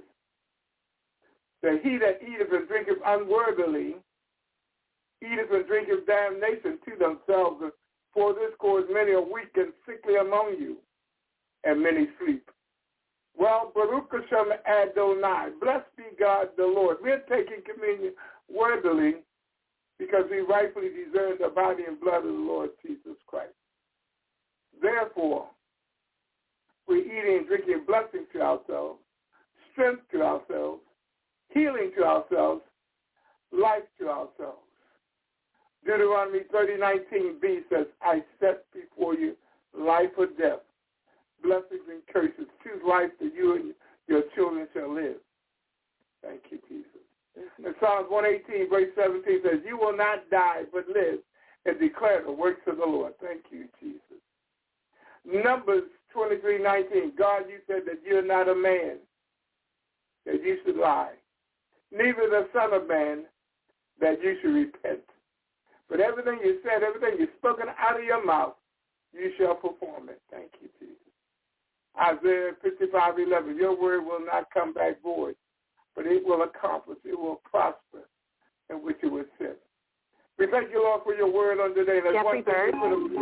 that he that eateth and drinketh unworthily eateth and drinketh damnation to themselves. For this cause many are weak and sickly among you, and many sleep. Well, Baruch Hashem Adonai, blessed be God the Lord. We're taking communion worthily because we rightfully deserve the body and blood of the Lord Jesus Christ. Therefore, we're eating and drinking blessing to ourselves, strength to ourselves, healing to ourselves, life to ourselves. Deuteronomy thirty nineteen b says, I set before you life or death, blessings and curses. Choose life that you and your children shall live. Thank you, Jesus. Mm-hmm. And Psalms one eighteen, verse seventeen says, you will not die but live and declare the works of the Lord. Thank you, Jesus. Numbers twenty-three nineteen, God, you said that you're not a man, that you should lie, neither the son of man, that you should repent. But everything you said, everything you've spoken out of your mouth, you shall perform it. Thank you, Jesus. Isaiah fifty-five eleven, your word will not come back void, but it will accomplish, it will prosper in which it was sent. We thank you, Lord, for your word on today. That's Jeffrey Bird.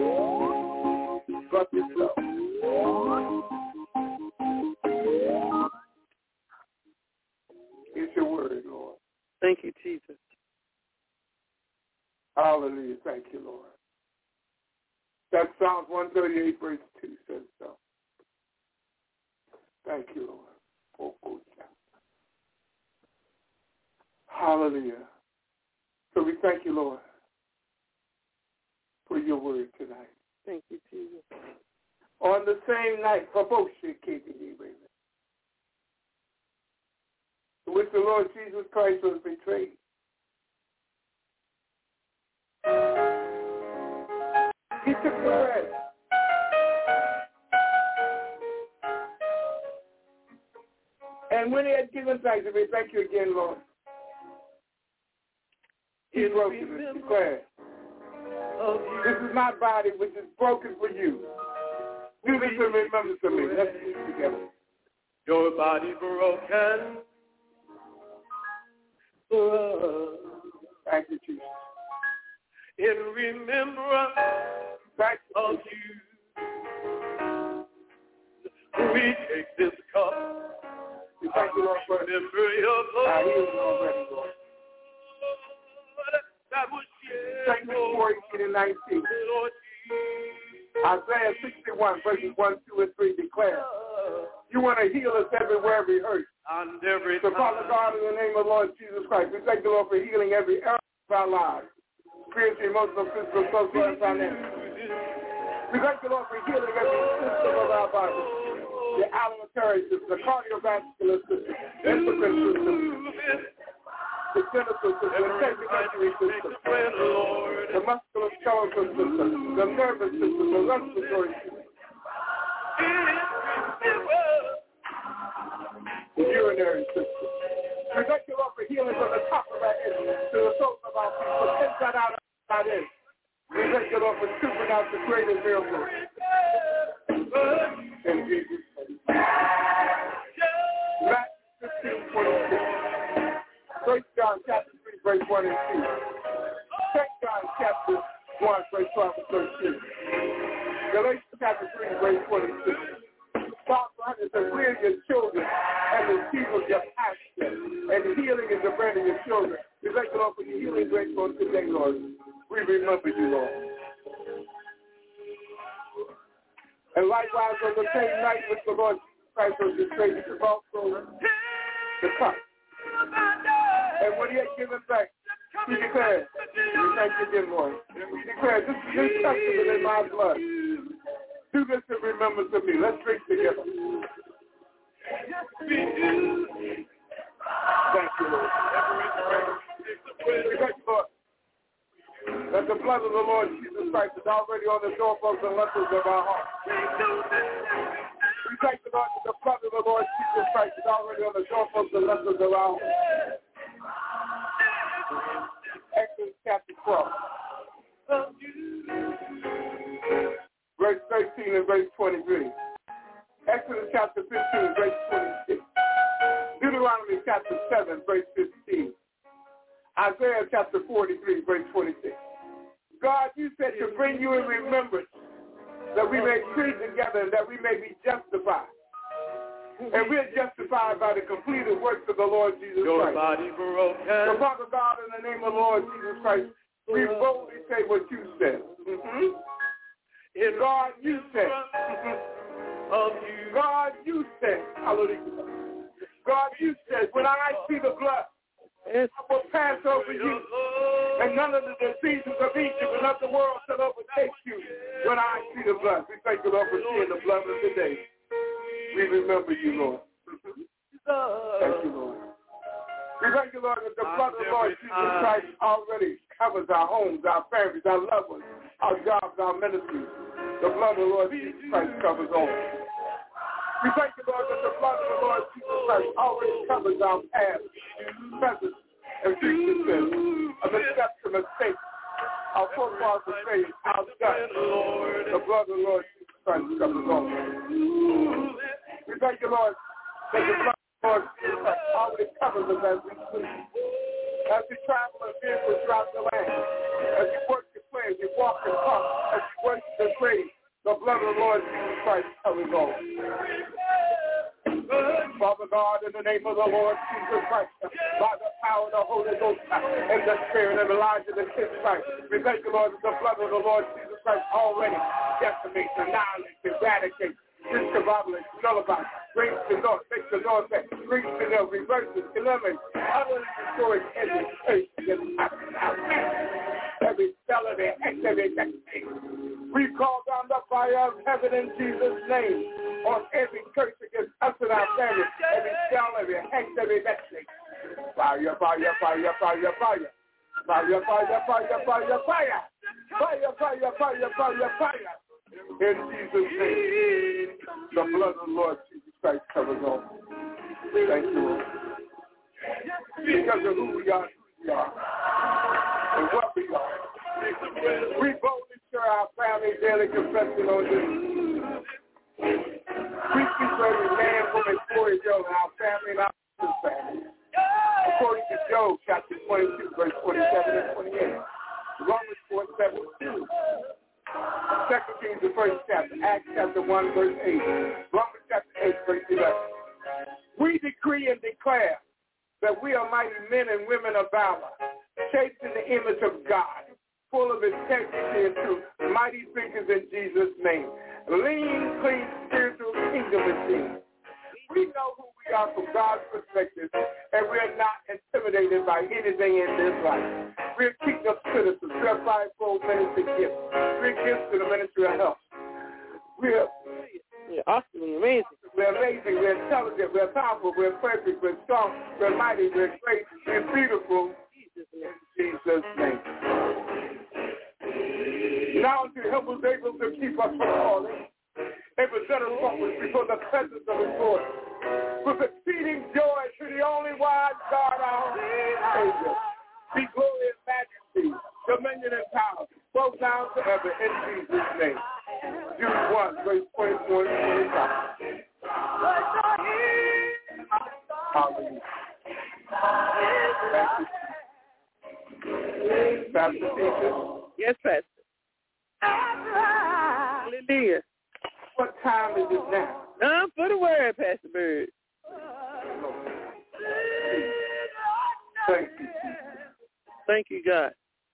Love yourself. It's your word, Lord. Thank you, Jesus. Hallelujah. Thank you, Lord. That Psalms one thirty-eight, verse two says so. Thank you, Lord. Hallelujah. So we thank you, Lord, for your word tonight. Thank you, Jesus. On the same night, for both in which the Lord Jesus Christ was betrayed, He took the bread. And when he had given thanks, we thank you again, Lord. He broke it and declared, this is my body which is broken for you. Do this in remembrance of me. Let's do this together. Your body broken for us. Thank you, Jesus. In remembrance Thank you. of you, we take this cup. We thank you, Lord, for remember your blood. our healing already, Lord. That was Thank you for eighteen and nineteen. Isaiah sixty-one, verses one, two, and three declare, you want to heal us everywhere we hurt. And every So, Father God, in the name of the Lord Jesus Christ, we thank you, Lord, for healing every area of our lives, spiritual, emotional, physical, social, and financial. We thank you, Lord, for healing every system of our body, the alimentary system, the cardiovascular system, the endocrine system, the genital system, the circulatory system, the musculoskeletal system, the nervous system, the respiratory system, the urinary system. We thank you, Lord, for healing from the top of our head to the soles of our feet, from inside out and outside in. We thank you, Lord, for supernatural greatest miracles. In Jesus' name. Matthew fifteen, twenty-six. First John chapter three, verse one and two. Second John chapter one, verse twelve and thirteen. Galatians chapter three, verse twenty-six. Psalm one hundred says, we are your children, and the sheep of your pasture, and the healing is the bread of your children. We thank you, Lord, for your healing grace on today, Lord. We remember you, Lord. And likewise, on the same night which the Lord Jesus Christ was betrayed, he took also the cup. And when he had given thanks, he declared, we thank you again, Lord. He declared, this is this testament in my blood. Do this in remembrance of me. Let's drink together. Thank you, Lord. We thank you, Lord, that the blood of the Lord Jesus Christ is already on the doorposts and lintels of our hearts. We thank you, Lord, that the blood of the Lord Jesus Christ is already on the doorposts and lintels of our hearts. Exodus chapter twelve. Verse thirteen and verse twenty-three. Exodus chapter fifteen, verse twenty-six. Deuteronomy chapter seven, verse fifteen. Isaiah chapter forty-three, verse twenty-six. God, you said to bring you in remembrance that we may pray together and that we may be justified. And we're justified by the completed works of the Lord Jesus Your Christ. body broken. So, Father God, in the name of the Lord Jesus Christ, we boldly say what you said. Mm-hmm. God, you said. Of you. God, you said. Hallelujah. God, you said, when I see the blood, I will pass over you, and none of the diseases of Egypt and of the world shall overtake you when I see the blood. We thank you, Lord, for seeing the blood of today. We remember you, Lord. Thank you, Lord. We thank you, Lord, that the blood of the Lord Jesus Christ already covers our homes, our families, our loved ones, our jobs, our ministries. The blood of the Lord Jesus Christ covers all. We thank you, Lord, that the blood of the Lord Jesus Christ already covers our past, present, and future sins, our missteps and mistakes, our forefathers' faith, our guts. The blood of the Lord Jesus Christ covers all. We thank you, Lord, that the blood of the Lord Jesus Christ already covers us as we sleep, as we travel and vehicle throughout the land, as we work and play, as we walk and talk, as we worship and praise. The blood of the Lord Jesus Christ covers all. Father God, in the name of the Lord Jesus Christ, by the power of the Holy Ghost and the Spirit of Elijah the Christ, we thank you, Lord, that the blood of the Lord Jesus Christ already decimates, annihilates, eradicates, discombobulates, nullifies, brings to naught, makes the Lord say, brings to nil, reverses, eliminates, utterly destroys every curse against us, every felony, every activity. We call down the fire of heaven in Jesus' name on every curse against us and our family, every spell, every hex, every destiny. Fire, fire, fire, fire, fire. Fire, fire, fire, fire, fire. Fire, fire, fire, fire, fire. In Jesus' name, the blood of the Lord Jesus Christ covers all. Thank you, Lord. Because of who we are, who we are, and what we are. We boldly share our family daily confession on this. We speak for every man, woman, boy, girl, in our family and our family. According to Job, chapter twenty-two, verse twenty-seven and twenty-eight. Romans four, seven, two. Second Kings, the first chapter. Acts chapter one, verse eight. Romans chapter eight, verse eleven. We decree and declare that we are mighty men and women of valor, shaped in the image of God, full of integrity and truth, mighty thinkers in Jesus' name. Lean, clean, spiritual kingdom machine. We know who we are from God's perspective, and we're not intimidated by anything in this life. We're kingdom citizens. We're five-fold ministry gifts. We're gifts to the ministry of health. We're You're awesome and amazing. We're amazing. We're intelligent. We're powerful. We're perfect. We're strong. We're mighty. We're great. We're beautiful. In Jesus' name. Now to help us able to keep us from falling, and present us forward before the presence of His Lord, with exceeding joy to the only wise God, our Savior. Be glory and majesty, dominion and power, both now and forever, in Jesus' name. Jude one, verse twenty-four and twenty-five. Hallelujah. Pastor Teacher. Yes, Pastor. Hallelujah. What time is it now? Time for the word, Pastor Bird. Thank you. Thank you, God.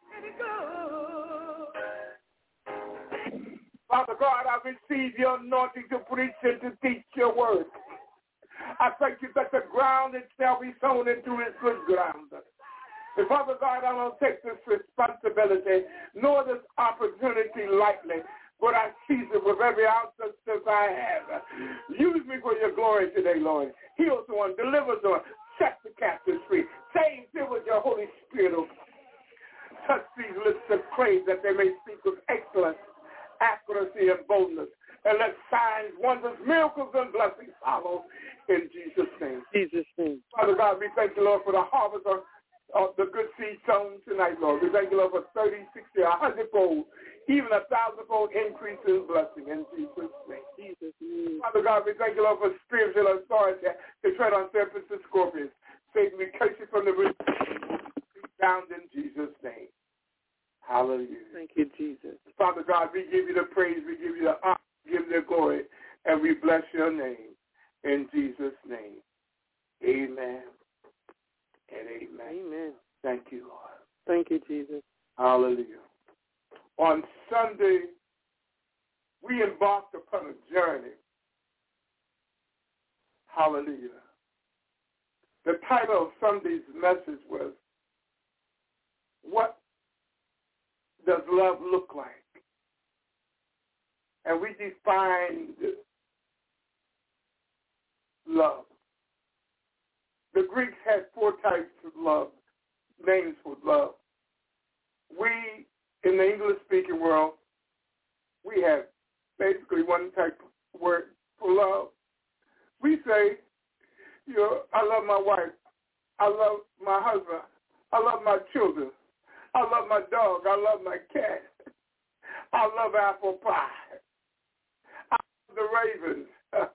Father God, I receive your anointing to preach and to teach your word. I thank you that the ground it shall be sown into is good ground. And Father God, I don't take this responsibility nor this opportunity lightly, but I seize it with every ounce of strength I have. Use me for your glory today, Lord. Heal someone, deliver someone, set the captives free. Save them with your Holy Spirit. Touch these lips of clay that they may speak with excellence, accuracy, and boldness. And let signs, wonders, miracles, and blessings follow in Jesus' name. Jesus' name. Father God, we thank you, Lord, for the harvest of, of the good seed sown tonight, Lord. We thank you, Lord, for thirty, sixty, a hundredfold, even a thousandfold increase in blessing in Jesus' name. Jesus' name. Father God, we thank you, Lord, for spiritual authority to tread on serpents and scorpions. Satan, we curse you from the root, down in Jesus' name. Hallelujah. Thank you, Jesus. Father God, we give you the praise, we give you the honor, we give you the glory, and we bless your name in Jesus' name. Amen and amen. Amen. Thank you, Lord. Thank you, Jesus. Hallelujah. On Sunday, we embarked upon a journey. Hallelujah. The title of Sunday's message was, What Does Love Look Like? And we defined love. The Greeks had four types of love, names for love. We, in the English-speaking world, we have basically one type of word for love. We say, you know, I love my wife. I love my husband. I love my children. I love my dog. I love my cat. I love apple pie. I love the ravens.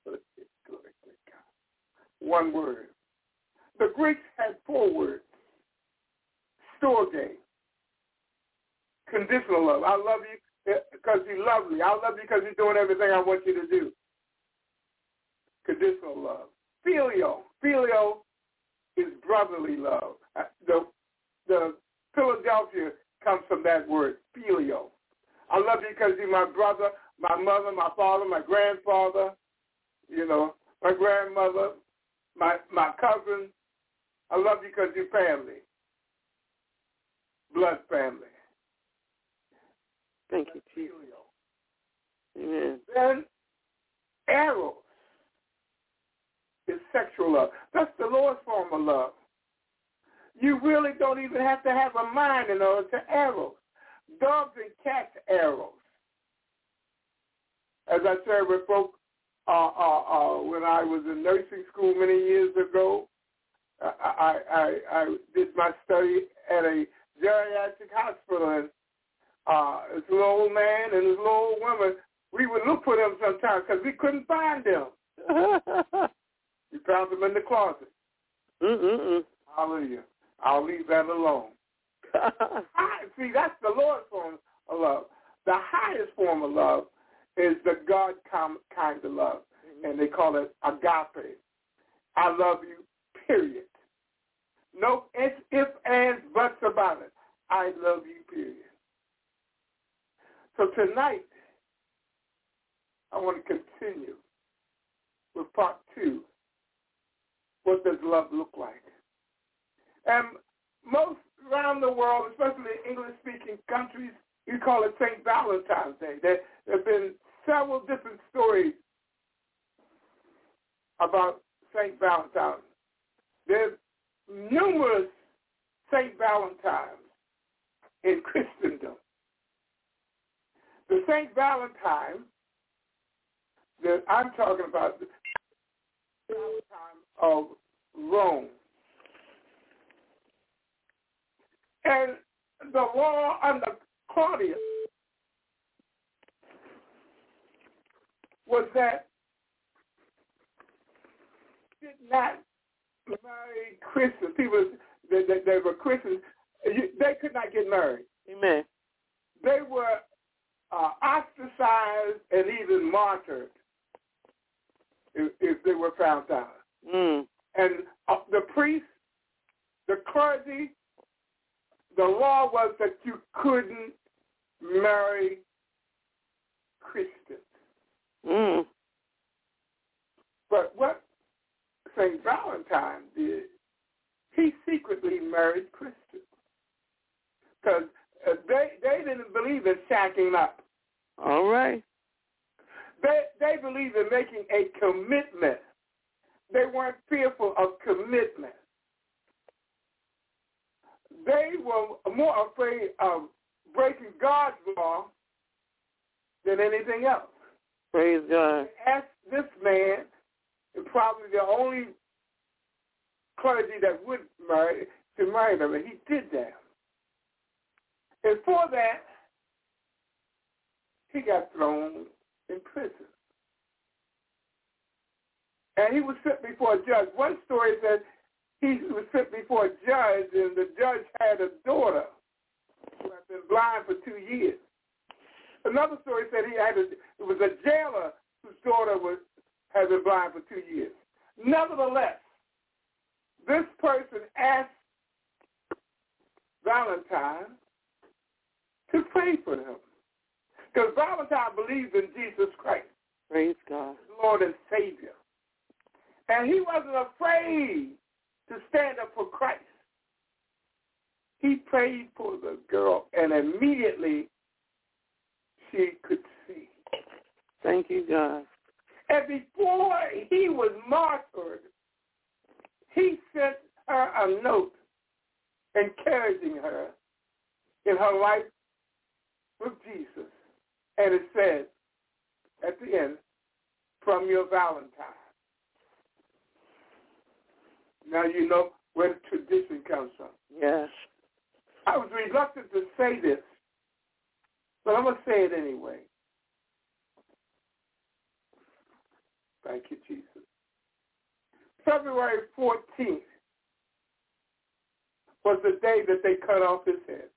One word. The Greeks had four words. Storge. Conditional love. I love you because you love me. I love you because you're doing everything I want you to do. Conditional love. Filial. Filial is brotherly love. The, the Philadelphia comes from that word, filial. I love you because you're my brother, my mother, my father, my grandfather, you know, my grandmother, my my cousin. I love you because you're family, blood family. Thank you, Jesus. Amen. Then eros is sexual love. That's the lowest form of love. You really don't even have to have a mind in order to arrows. Dogs and cats arrows. As I shared with folks uh, uh, uh, when I was in nursing school many years ago, I, I, I, I did my study at a geriatric hospital, and uh, this little old man and this little old woman, we would look for them sometimes because we couldn't find them. We found them in the closet. Mm-mm-mm. Hallelujah. I'll leave that alone. See, that's the Lord's form of love. The highest form of love is the God kind of love, mm-hmm. and they call it agape. I love you, period. No ifs, if, ands, buts about it. I love you, period. So tonight, I want to continue with part two. What does love look like? And most around the world, especially English-speaking countries, you call it Saint Valentine's Day. There have been several different stories about Saint Valentine. There's numerous Saint Valentines in Christendom. The Saint Valentine that I'm talking about, the Valentine of Rome. And the law under Claudius was that did not marry Christians. People that they, they were Christians, they could not get married. Amen. They were uh, ostracized and even martyred if, if they were found out. Mm. And uh, the priests, the clergy, the law was that you couldn't marry Christians. Mm. But what Saint Valentine did, he secretly married Christians. Because uh, they, they didn't believe in shacking up. All right. They, they believed in making a commitment. They weren't fearful of commitment. They were more afraid of breaking God's law than anything else. Praise God. They asked this man, probably the only clergy that would marry, to marry them, and he did that. And for that, he got thrown in prison. And he was sent before a judge. One story says he was sent before a judge, and the judge had a daughter who had been blind for two years. Another story said he had a, it was a jailer whose daughter was had been blind for two years. Nevertheless, this person asked Valentine to pray for him. Because Valentine believed in Jesus Christ. Praise God. Lord and Savior. And he wasn't afraid to stand up for Christ. He prayed for the girl, and immediately she could see. Thank you, God. And before he was martyred, he sent her a note encouraging her in her life with Jesus. And it said at the end, from your Valentine. Now you know where the tradition comes from. Yes. I was reluctant to say this, but I'm going to say it anyway. Thank you, Jesus. February fourteenth was the day that they cut off his head.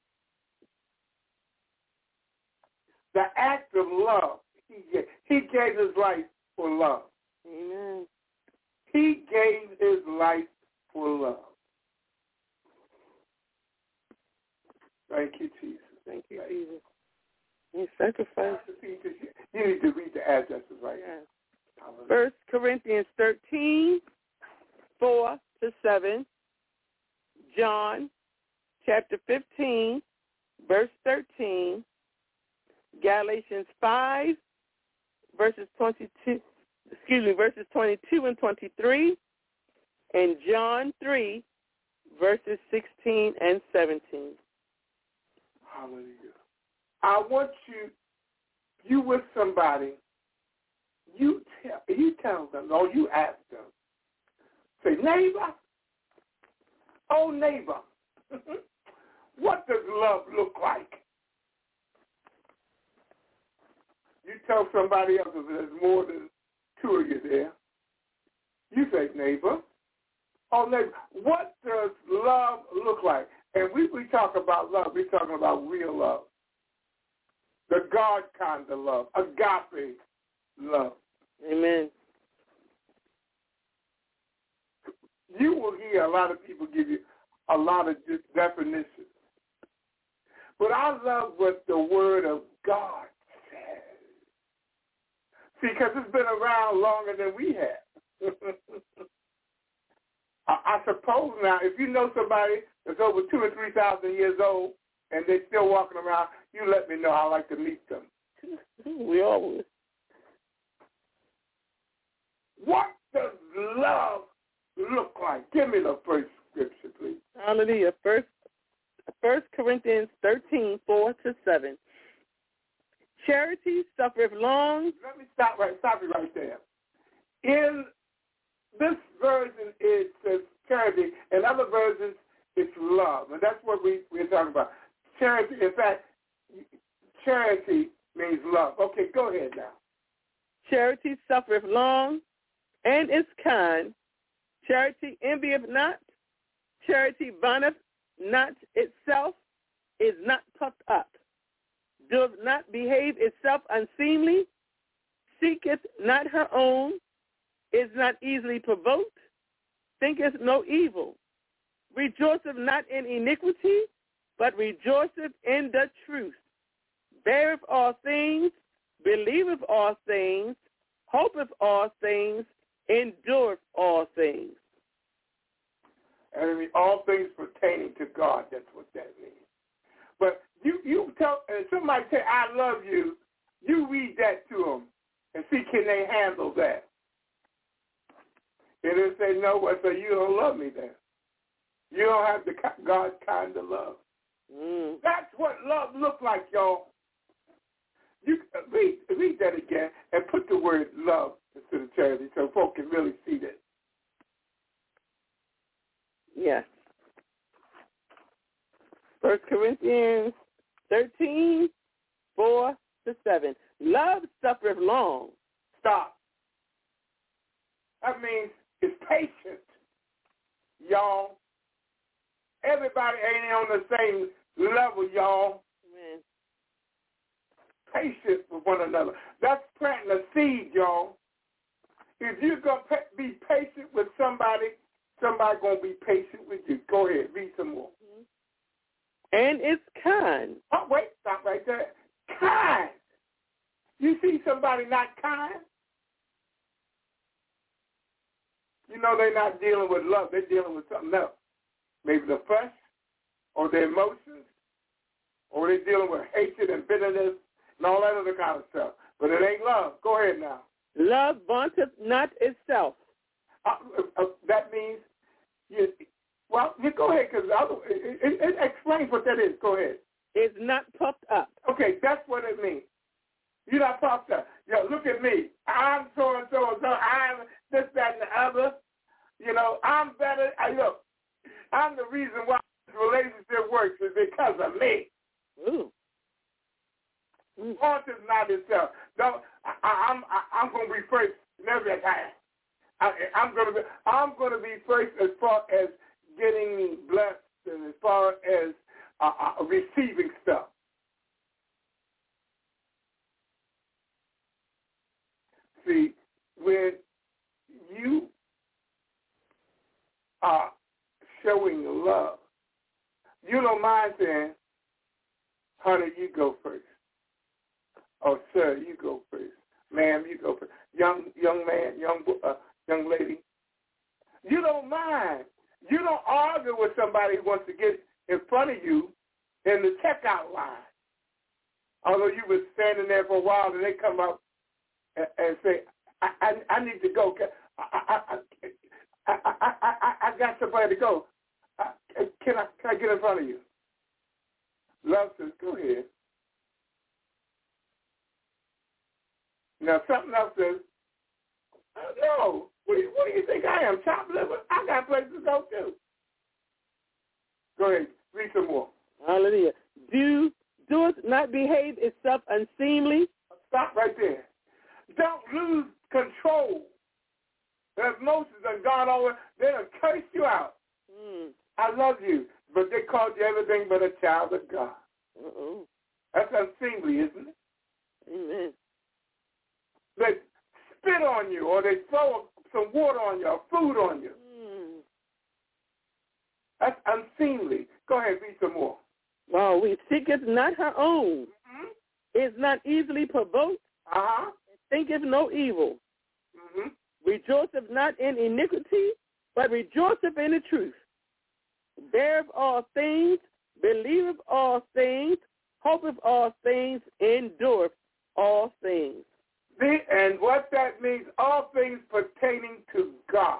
The act of love he gave. He gave his life for love. Amen. He gave his life for love. Thank you, Jesus. Thank you, Jesus. You sacrifice. You need to read the addresses right now. Yes. First Corinthians thirteen, four to seven. John chapter fifteen, verse thirteen. Galatians five, verses twenty-two, excuse me, verses twenty-two and twenty-three. And John three, verses sixteen and seventeen. Hallelujah. I want you, you with somebody, you tell, you tell them, or you ask them, say, neighbor, oh neighbor, what does love look like? You tell somebody else if there's more than two of you there. You say, neighbor, oh neighbor, what does love look like? And we, we talk about love, we're talking about real love. The God kind of love, agape love. Amen. You will hear a lot of people give you a lot of definitions. But I love what the Word of God says. See, because it's been around longer than we have. I, I suppose now, if you know somebody that's over two or three thousand years old and they're still walking around, you let me know. I'd like to meet them. We all would. What does love look like? Give me the first scripture, please. Hallelujah. First, First Corinthians thirteen, four to seven. Charity suffereth long. Let me stop right, stop you right there. In this version, it says charity. In other versions, it's love. And that's what we, we're talking about. Charity, in fact, charity means love. Okay, go ahead now. Charity suffereth long and is kind. Charity envieth not. Charity vaunteth not itself, is not puffed up, doth not behave itself unseemly, seeketh not her own, is not easily provoked, thinketh no evil, rejoiceth not in iniquity, but rejoiceth in the truth, beareth all things, believeth all things, hopeth all things, endureth all things. And I mean, all things pertaining to God, that's what that means. But you, you tell, and somebody say, I love you, you read that to them and see can they handle that. And they say, no, well, so you don't love me then. You don't have the God kind of love. Mm. That's what love looks like, y'all. You read, read that again and put the word love into the charity so folks can really see that. Yes. First Corinthians thirteen, four to seven. Love suffereth long. Stop. That means it's patient, y'all. Everybody ain't on the same level, y'all. Amen. Patient with one another. That's planting a seed, y'all. If you're going to be patient with somebody, somebody going to be patient with you. Go ahead, read some more. And it's kind. Oh, wait, stop right there. Kind. You see somebody not kind? You know they're not dealing with love. They're dealing with something else. Maybe the flesh or their emotions, or they're dealing with hatred and bitterness and all that other kind of stuff. But it ain't love. Go ahead now. Love vaunteth not itself. Uh, uh, that means, you, well, you go ahead, because it, it, it explains what that is. Go ahead. It's not puffed up. Okay, that's what it means. You're not puffed up. Yo, look at me. I'm so-and-so and so. I'm this, that, and the other. You know, I'm better. I, look, I'm the reason why this relationship works is because of me. Ooh. Want is not itself. Don't, I, I, I'm I, I'm going to be first every time. I, I'm going to be I'm going to be first as far as getting blessed and as far as uh, uh, receiving stuff. See, when you are showing love, you don't mind saying, honey, you go first. Oh, sir, you go first. Ma'am, you go first. Young young man, young uh, young lady, you don't mind. You don't argue with somebody who wants to get in front of you in the checkout line. Although you were standing there for a while, and they come up and, and say, I, I, I need to go. I, I, I, I, I, I, I got somebody to go. I, can, I, can I get in front of you? Love says, go ahead. Now, something else says, oh, no, what do, you, what do you think I am, chopped liver? I got places to go, too. Go ahead, read some more. Hallelujah. Do, doeth not behave itself unseemly. Stop right there. Don't lose control. There's Moses and God always, they'll curse you out. Mm. I love you, but they called you everything but a child of God. Uh-oh. That's unseemly, isn't it? Amen. They spit on you, or they throw some water on you, or food on you. Mm. That's unseemly. Go ahead, read some more. Wow, we seeketh not her own, Mm-hmm. is not easily provoked, Uh-huh. thinketh no evil, Mm-hmm. rejoiceth not in iniquity, but rejoiceth in the truth, beareth all things, believeth all things, hopeth all things, endureth all things. The, and what that means, all things pertaining to God.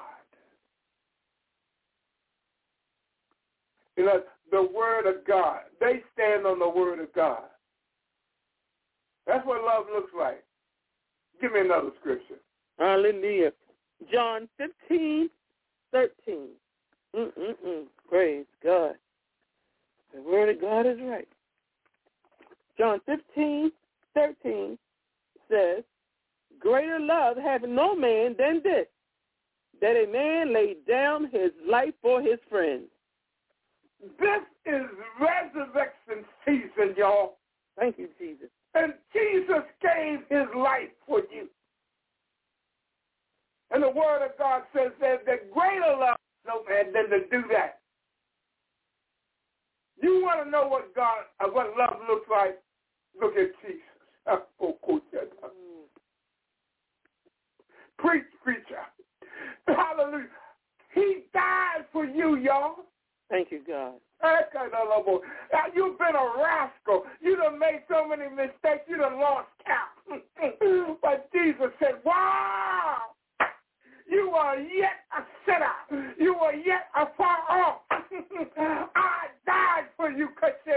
You know, the Word of God. They stand on the Word of God. That's what love looks like. Give me another scripture. Hallelujah. John fifteen, thirteen. Mm-mm-mm. Praise God. The Word of God is right. John fifteen, thirteen says, greater love hath no man than this, that a man lay down his life for his friends. This is resurrection season, y'all. Thank you, Jesus. And Jesus gave his life for you. And the Word of God says that the greater love no man than to do that. You want to know what God, uh, what love looks like? Look at Jesus. Oh, mm. Preach, preacher. Hallelujah. He died for you, y'all. Thank you, God. Now, you've been a rascal. You done made so many mistakes. You done lost count. But Jesus said, wow, you are yet a sinner. You are yet a far off. I died for you.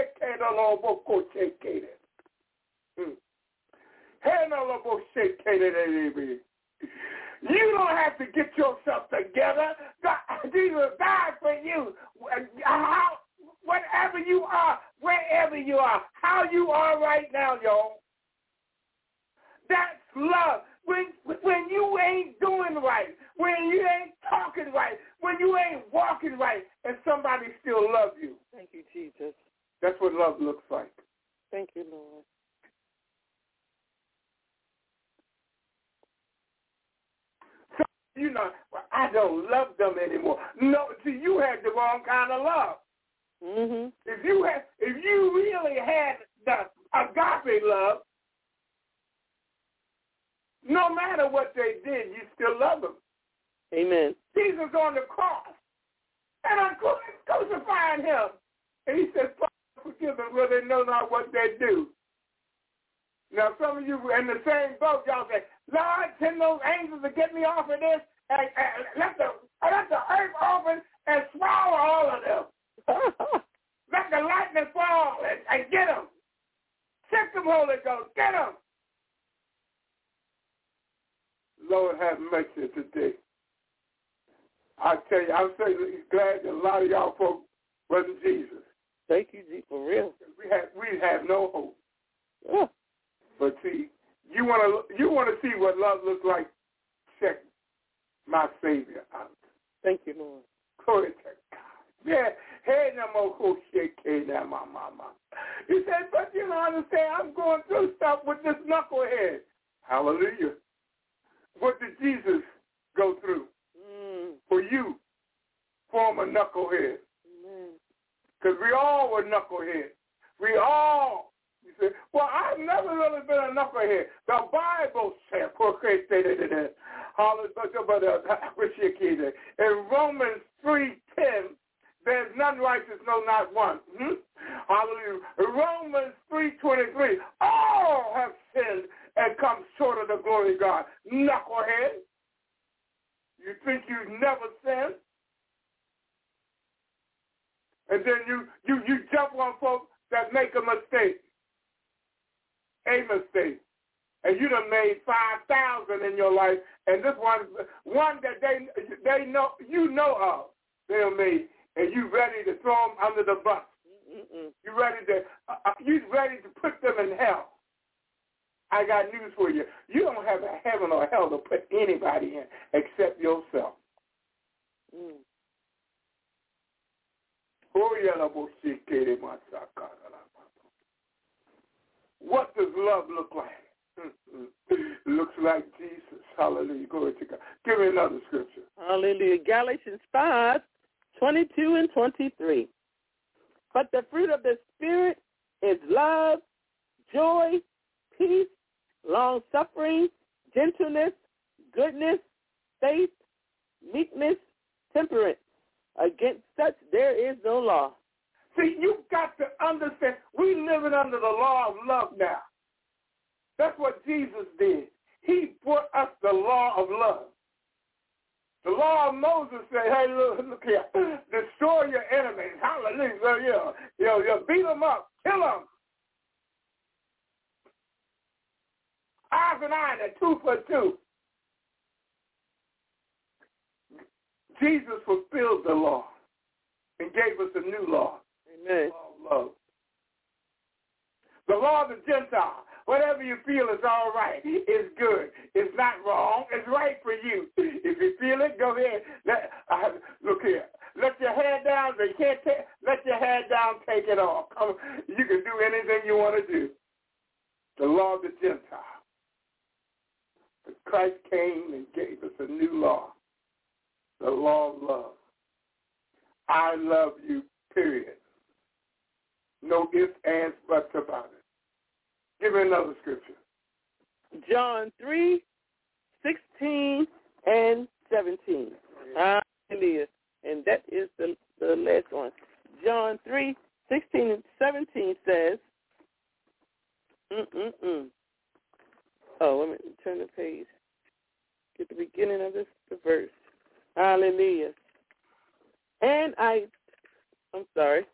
You don't have to get yourself together. God, Jesus died for you. How, whatever you are, wherever you are, how you are right now, y'all. That's love. When when you ain't doing right, when you ain't talking right, when you ain't walking right, and somebody still loves you. Thank you, Jesus. That's what love looks like. Thank you, Lord. So, you know, well, I don't love them anymore. No, see, you had the wrong kind of love. Mm-hmm. If you had, if you really had the agape love, no matter what they did, you still love them. Amen. Jesus on the cross, and I'm crucifying him. And he said, Father, forgive them, for they know not what they do. Now, some of you in the same boat, y'all say, Lord, send those angels to get me off of this, and, and let, the, let the earth open and swallow all of them. Let the lightning fall and, and get them. Check them, Holy Ghost, get them. Lord have mercy today. I tell you, I'm so glad that a lot of y'all folks wasn't Jesus. Thank you, Jesus, for real. We have we have no hope. Yeah. But see, you want to you want to see what love looks like? Check my Savior out. Thank you, Lord. Glory to God. Yeah, hey, no more who shake that my mama. He said, but you don't understand. I'm going through stuff with this knucklehead. Hallelujah. What did Jesus go through mm. for you, former knucklehead? Because we all were knuckleheads. We all, you say, well, I've never really been a knucklehead. The Bible said, in Romans three ten, there's none righteous, no, not one. Hmm? Hallelujah. Romans three twenty-three, all have sinned and come short of the glory of God. Knucklehead. You think you've never sinned? and then you, you, you jump on folks that make a mistake, a mistake. And you done made five thousand in your life, and this one, one that they they know you know of, they done made, and you ready to throw them under the bus. Mm-mm. You ready to uh, you ready to put them in hell. I got news for you. You don't have a heaven or hell to put anybody in except yourself. Mm. What does love look like? Mm-hmm. Looks like Jesus. Hallelujah. Glory to God. Give me another scripture. Hallelujah. Galatians five, twenty-two and twenty-three. But the fruit of the Spirit is love, joy, peace, long-suffering, gentleness, goodness, faith, meekness, temperance. Against such there is no law. See, you've got to understand, we living under the law of love now. That's what Jesus did. He brought us the law of love. The law of Moses said, hey, look, look here, destroy your enemies. Hallelujah. So, yeah, you know, you beat them up, kill them. Eyes and eyes and two for two. Jesus fulfilled the law and gave us a new law. Amen. The law of love. The law of the Gentile. Whatever you feel is all right. It's good. It's not wrong. It's right for you. If you feel it, go ahead. Let, uh, look here. Let your hair down. If you can't take, let your hair down. Take it off. Come, you can do anything you want to do. The law of the Gentile. But Christ came and gave us a new law. The law of love. I love you, period. No ifs, ands, buts about it. Give me another scripture. John three, sixteen and seventeen. Hallelujah. And that is the, the last one. John three, sixteen and seventeen says, mm-mm-mm. Oh, let me turn the page. Get the beginning of this the verse. Hallelujah. And I, I'm sorry.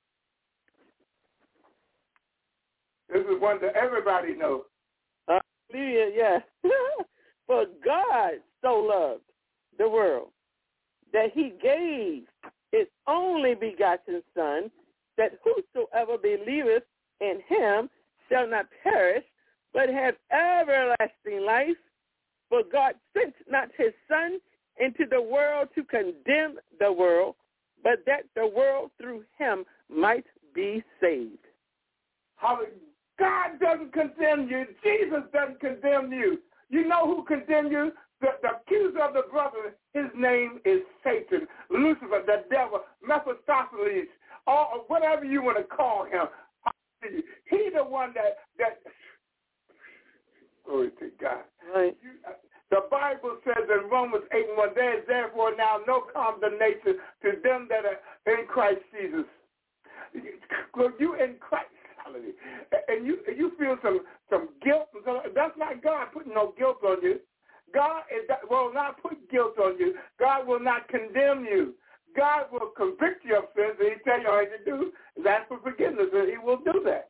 This is one that everybody knows. Hallelujah, yes. For God so loved the world that he gave his only begotten Son, that whosoever believeth in him shall not perish, but have everlasting life. For God sent not his Son into the world to condemn the world, but that the world through him might be saved. Hallelujah. God doesn't condemn you. Jesus doesn't condemn you. You know who condemned you? The, the accuser of the brother, his name is Satan, Lucifer, the devil, Mephistopheles, or whatever you want to call him. He's the one that, that glory to God. Right. You, uh, the Bible says in Romans eight and one, there is therefore now no condemnation to them that are in Christ Jesus. You in Christ. And you you feel some, some guilt. That's not God putting no guilt on you. God is, will not put guilt on you. God will not condemn you. God will convict you of sins, and he tell you all you do is ask for forgiveness, and he will do that.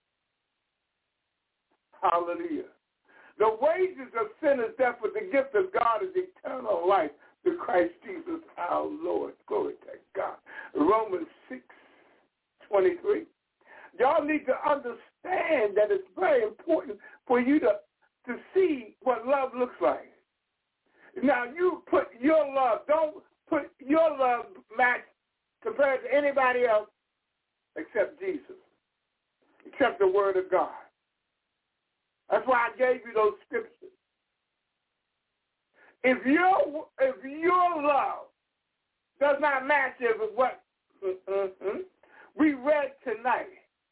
Hallelujah. The wages of sin is death, but the gift of God is eternal life through Christ Jesus our Lord. Glory to God. Romans six twenty-three. Y'all need to understand that it's very important for you to, to see what love looks like. Now, you put your love, don't put your love match compared to anybody else except Jesus, except the Word of God. That's why I gave you those scriptures. If your, if your love does not match it with what mm-hmm, we read tonight,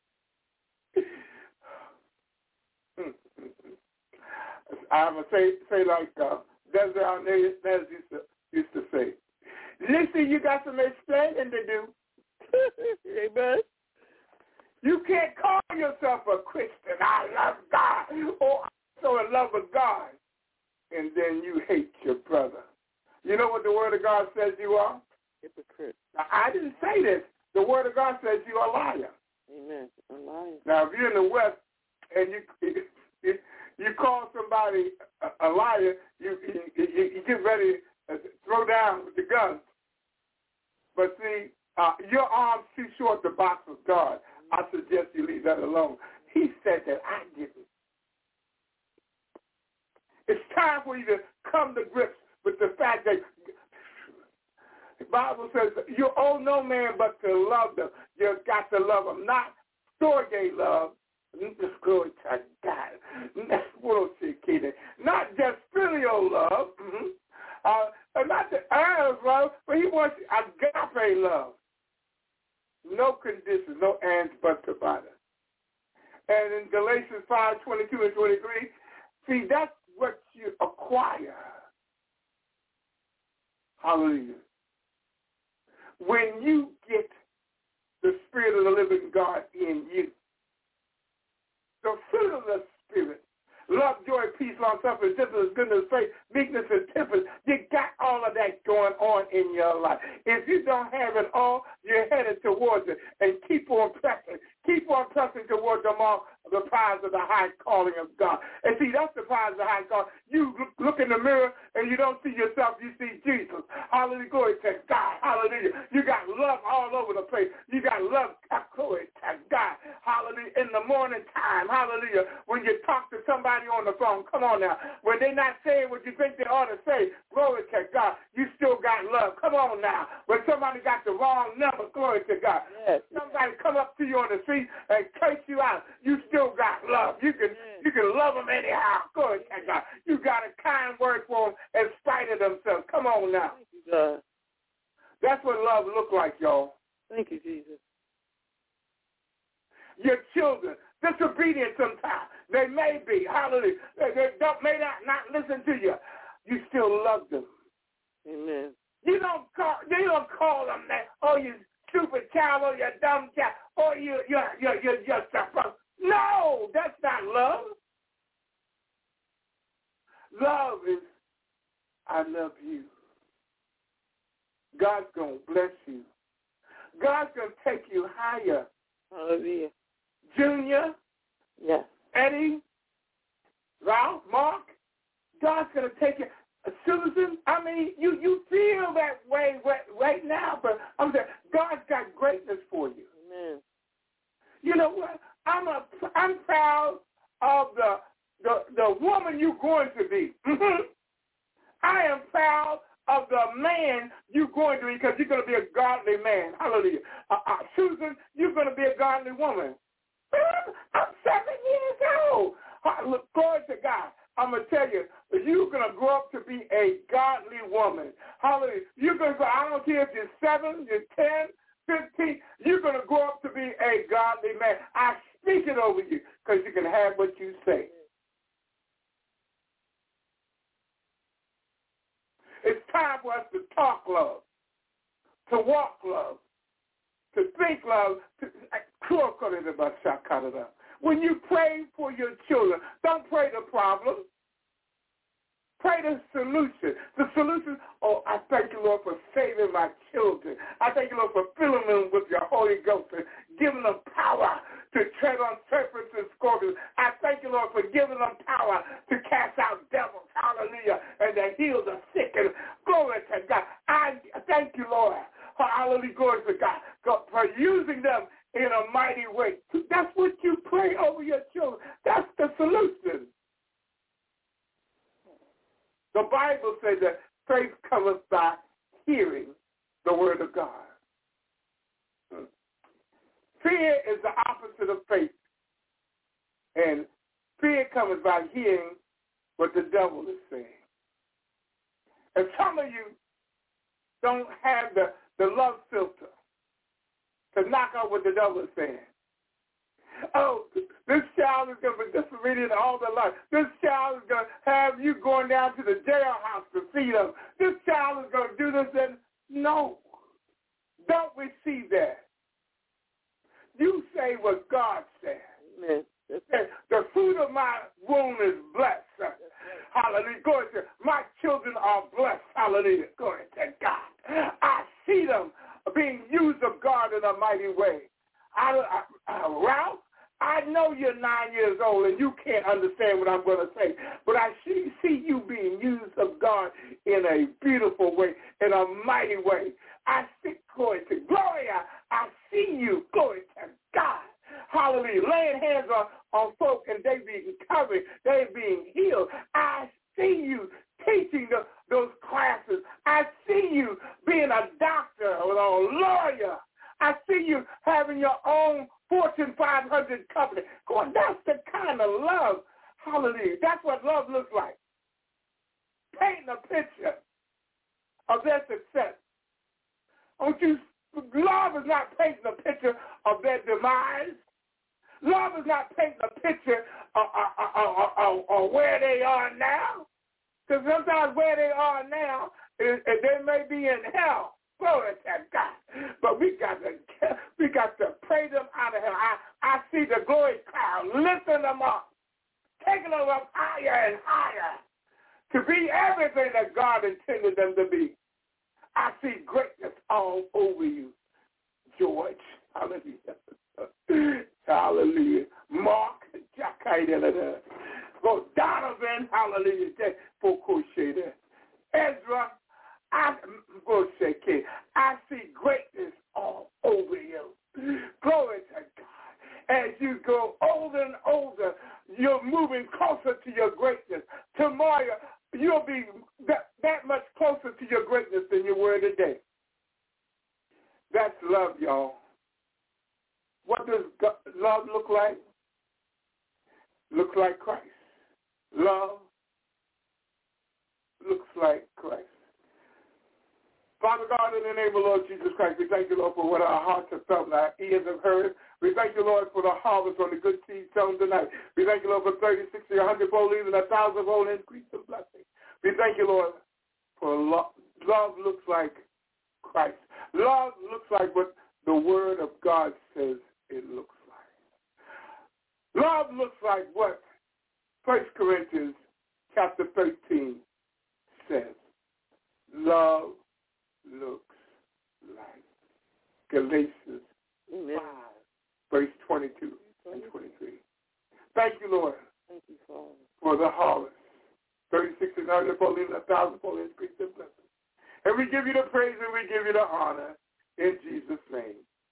I'm going to say, say like uh, Desert Arnaz used to, used to say, listen, you got some explaining to do. Amen. You can't call yourself a Christian. I love God. Or I'm so in love with God. And then you hate your brother. You know what the Word of God says you are? Hypocrite. Now, I didn't say this. The Word of God says you're a liar. Amen. A liar. Now, if you're in the West and you you, you call somebody a, a liar, you, you, you, you get ready to throw down with the guns. But see, uh, your arm's too short to box with God. I suggest you leave that alone. He said that, I didn't. It's time for you to come to grips with the fact that the Bible says you owe no man but to love them. You've got to love them, not storge love. Just glory to God. Not just filial love, mm-hmm. uh, not the earth love, but he wants agape love. No conditions, no ands but to bother. And in Galatians five, twenty-two and twenty-three, see, that's what you acquire. Hallelujah. When you get the Spirit of the living God in you, the fruit of the Spirit, love, joy, peace, long-suffering, gentleness, goodness, faith, meekness, and temperance, you got all of that going on in your life. If you don't have it all, you're headed towards it. And keep on pressing. Keep on pressing towards the mark of the prize of the high calling of God. And see, that's the prize of the high calling. You look in the mirror and you don't see yourself, you see Jesus. Hallelujah, glory to God. Hallelujah. You got love all over the place. You got love, glory to God. Hallelujah. In the morning time, hallelujah, when you talk to somebody on the phone, come on now, when they're not saying what you think they ought to say, glory to God, you still got love. Come on now. When somebody got the wrong number, glory to God. Yes. Somebody come up to you on the street and curse you out, you still got love. You can yes. you can love them anyhow. Glory to God. You got a kind word for them in spite of themselves. Come on now. Thank you, God. That's what love look like, y'all. Thank you, Jesus. Your children, disobedient sometimes. They may be. Hallelujah. They, they don't, may not, not listen to you. You still love them. Amen. You don't call, you don't call them that, oh, you stupid child, or you dumb child, or you, you're, you're, you're just a fuck. No, that's not love. Love is, I love you. God's going to bless you. God's going to take you higher. Hallelujah. Junior, yes. Eddie, Ralph, Mark, God's going to take you. Susan, I mean, you, you feel that way right, right now, but I'm saying God's got greatness for you. Amen. You know what? I'm a, I'm proud of the the, the woman you're going to be. Mm-hmm. I am proud of the man you're going to be because you're going to be a godly man. Hallelujah. Uh, uh, Susan, you're going to be a godly woman. I'm seven years old. Uh, look, glory to God. I'm going to tell you, you're going to grow up to be a godly woman. Hallelujah. You're going to, I don't care if you're seven, you're ten, fifteen, you're going to grow up to be a godly man. I speak it over you because you can have what you say. It's time for us to talk love, to walk love, to think love. To, when you pray for your children, don't pray the problem. Pray the solution. The solution, oh, I thank you, Lord, for saving my children. I thank you, Lord, for filling them with your Holy Ghost and giving them power to tread on serpents and scorpions. I thank you, Lord, for giving them power to cast out devils. Hallelujah. And to heal the sick. And glory to God. I thank you, Lord. Hallelujah. Glory to God. For using them in a mighty way. That's what you pray over your children. That's the solution. The Bible says that faith cometh by hearing the word of God. Fear is the opposite of faith. And fear comes by hearing what the devil is saying. And some of you don't have the, the love filter to knock out what the devil is saying. Oh, this child is going to be disobedient all their life. This child is going to have you going down to the jailhouse to feed them. This child is going to do this and no. Don't receive that. You say what God said. Amen. The fruit of my womb is blessed. Hallelujah. Glory to God. My children are blessed. Hallelujah. Glory to God. I see them being used of God in a mighty way. I, I, I, Ralph, I know you're nine years old and you can't understand what I'm going to say, but I see, see you being used of God in a beautiful way, in a mighty way. I see, glory to Gloria, I see you, glory to God. Hallelujah. Laying hands on, on folk and they being covered, they being healed. I see you teaching the, those classes. I see you being a doctor or a lawyer. I see you having your own Fortune five hundred company. God, that's the kind of love. Hallelujah. That's what love looks like. Painting a picture of their success. Don't you, love is not painting a picture of their demise. Love is not painting a picture of, of, of, of, of where they are now. Because sometimes where they are now, is, is they may be in hell. Glory to God. But we got to we got to pray them out of hell. I, I see the glory cloud lifting them up, taking them up higher and higher to be everything that God intended them to be. I see greatness all over you, George. Hallelujah. Hallelujah. Mark, go Donovan, hallelujah. Ezra, I, I see greatness all over you. Glory to God. As you go older and older, you're moving closer to your greatness. Tomorrow, you'll be that, that much closer to your greatness than you were today. That's love, y'all. What does God, love look like? Looks like Christ. Love looks like Christ. Father God, in the name of Lord Jesus Christ, we thank you, Lord, for what our hearts have felt and our ears have heard. We thank you, Lord, for the harvest on the good seed sown tonight. We thank you, Lord, for thirty, sixty, a hundred fold, even a thousand fold increase of blessing. We thank you, Lord, for love. Love looks like Christ. Love looks like what the Word of God says it looks like. Love looks like what First Corinthians chapter thirteen says. Love looks like Galatians Amen. five, verse twenty-two and twenty-three. Thank you, Lord, Thank you, Father, for the harvest. thirty-six and one hundred fold, even a thousand fold increase in blessing. And we give you the praise and we give you the honor in Jesus' name.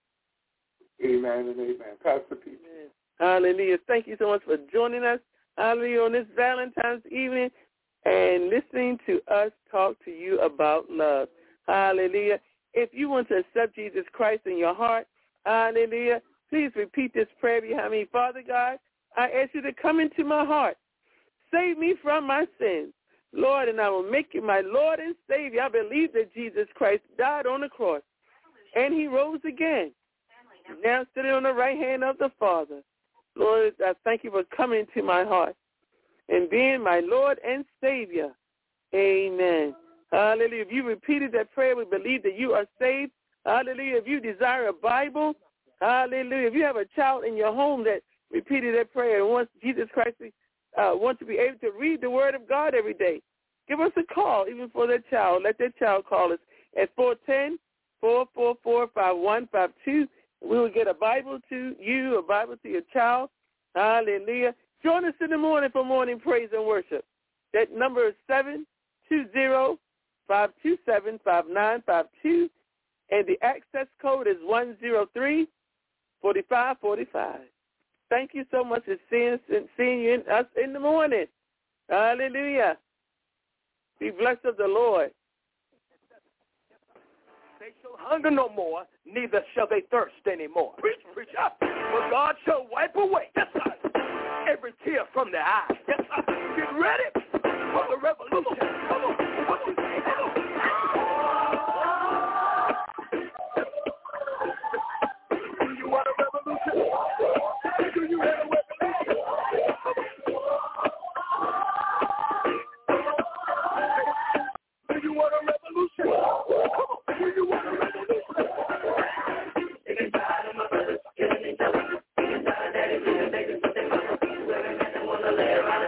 Amen and amen. Pastor Peter. Amen. Hallelujah. Thank you so much for joining us, hallelujah, on this Valentine's evening and listening to us talk to you about love. Hallelujah. If you want to accept Jesus Christ in your heart, hallelujah, please repeat this prayer behind me. Father God, I ask you to come into my heart. Save me from my sins, Lord, and I will make you my Lord and Savior. I believe that Jesus Christ died on the cross, and he rose again. Now sitting on the right hand of the Father. Lord, I thank you for coming to my heart and being my Lord and Savior. Amen. Hallelujah. If you repeated that prayer, we believe that you are saved. Hallelujah. If you desire a Bible, hallelujah. If you have a child in your home that repeated that prayer and wants Jesus Christ uh, wants to be able to read the Word of God every day, give us a call, even for that child. Let that child call us at four one zero, four four four, five one five two. We will get a Bible to you, a Bible to your child. Hallelujah. Join us in the morning for morning praise and worship. That number is seven two zero, five two seven, five nine five two, and the access code is one zero three, four five four five. Thank you so much for seeing, seeing you in, us in the morning. Hallelujah. Be blessed of the Lord. They shall hunger no more, neither shall they thirst anymore. Preach, preach up. For God shall wipe away, yes, sir, every tear from their eyes. Yes, sir. Get ready for the revolution. Come on. What you say? Come on. Do you want a revolution? Do you have a revolution? Do you want a revolution? Come on. Do you want a revolution? Inside of my brother, killing each other. Inside of daddy, killing babies, but they mama. Women men that wanna lay around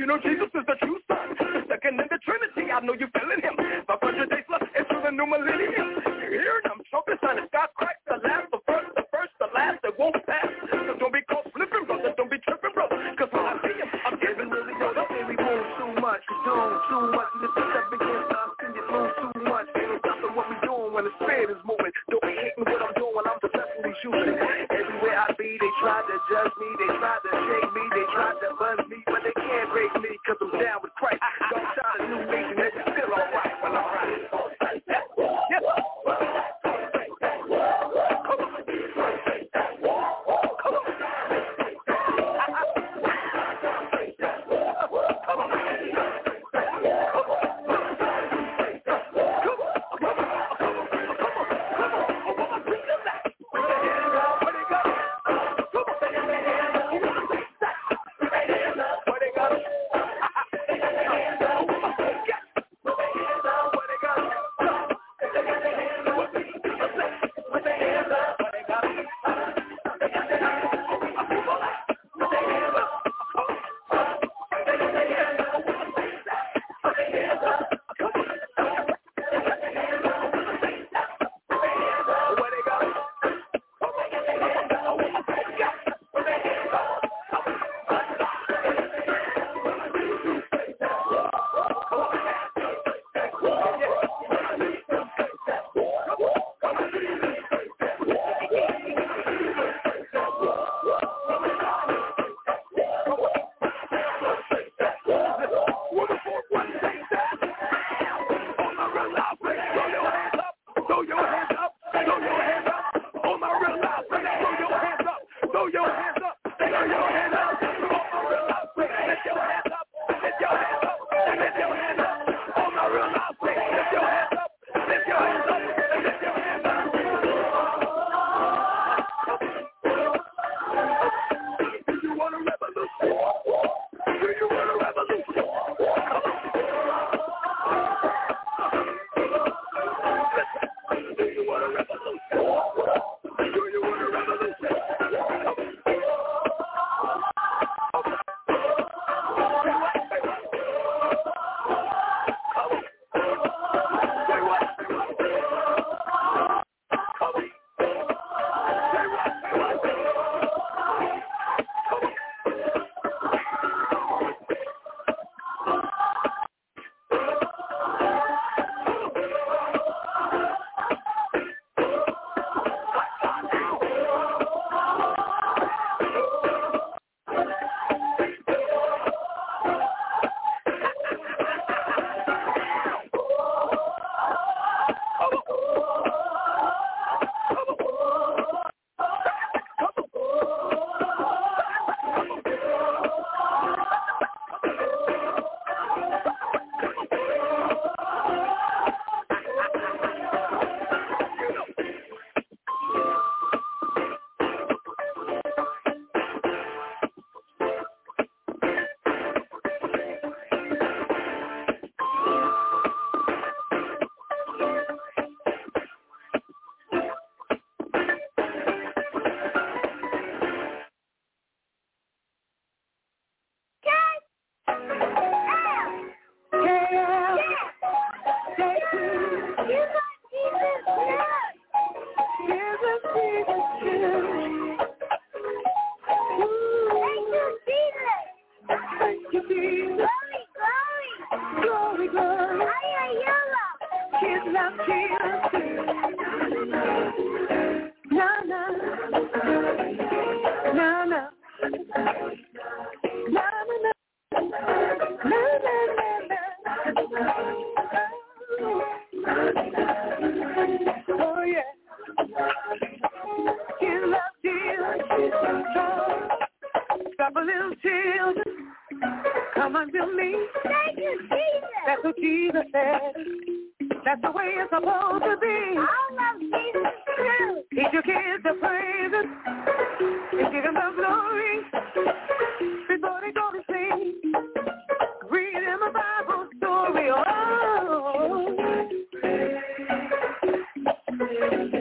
you know Jesus is the true son, the second in the Trinity. I know you're feeling him. five hundred days left into the new millennium. You're hearing them trumpets on the sky crack. The last, the first, the first, the last, it won't pass. So don't be caught slipping, brother. Don't be tripping, bro. Cause when I see him, I'm giving really yo. Don't say we move too much, doing too much. And if it's up against us, then you move too much. Ain't no stopping what we doing when the spirit is moving. Don't be hating what I'm doing. I'm successfully shooting. Everywhere I be, they try to judge me. They try to shake me. They try to buzz me, but they can't break me. Cause I'm down with Christ. Don't try to new nation. They still alright. Well, alright. Yes. Yes.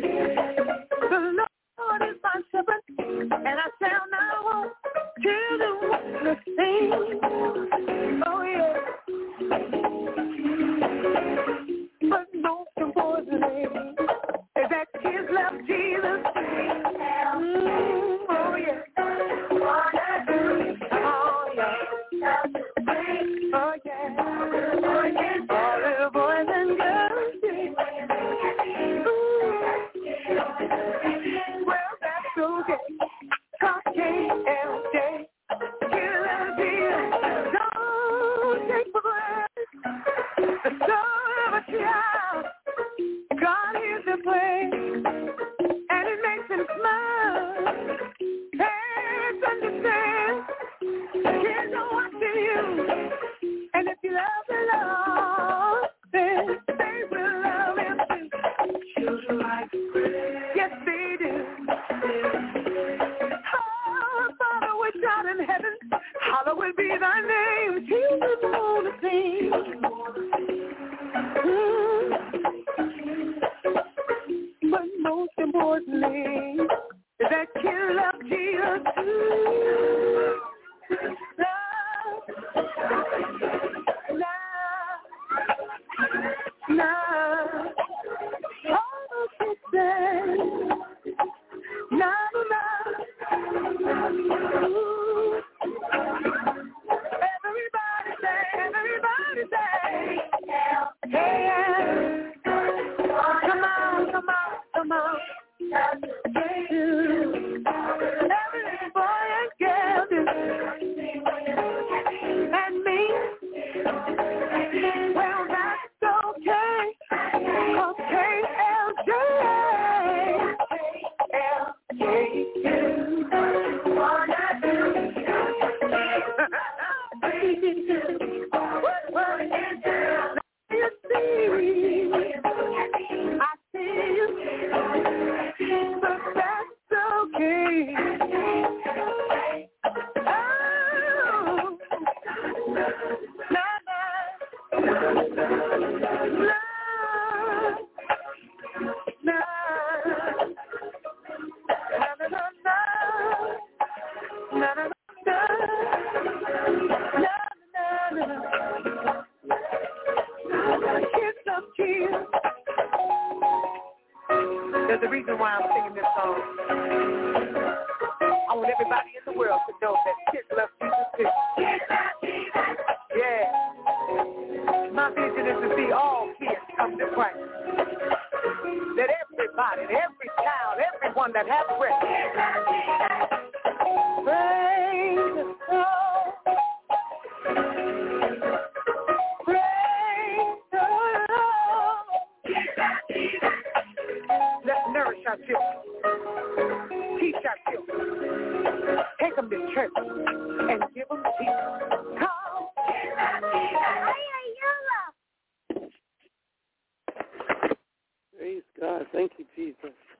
And I shall not want to the wanna sing. Oh yeah. But most importantly is that kids love Jesus. Mm, oh yeah. Oh yeah. Oh yeah. All little boys and girls sing. Well, that's okay. K L J, kill deal. Don't take for granted the soul of a child. God hears the play, and it makes him smile. Parents understand, kids are watching you, and if you love the Lord, then they will love him too. Children like to pray. Yes, they do. Oh, Father, which art in heaven, hallowed be thy name. Children want to sing. Mm. But most importantly, is that you love Jesus. Love, love, love. All the kisses, love, love. Ooh. Everybody say, everybody say, hey, come on, come on, come on. Every boy and girl do. And me, well, that's okay. Cause K L J, L J, wanna do. What is it? You see, I see you, but that's okay. Oh, na na, love, na, na na na na, na na na, na na na. Kids love Jesus. There's a reason why I'm singing this song. I want everybody in the world to know that kids love Jesus too. Yeah. My vision is to see all kids come to Christ. That everybody, every child, everyone that has breath, praise the Lord. Praise the Lord. Let's nourish our children. Teach our children. Take them to church and give them Jesus. Come. Praise God. Thank you, Jesus.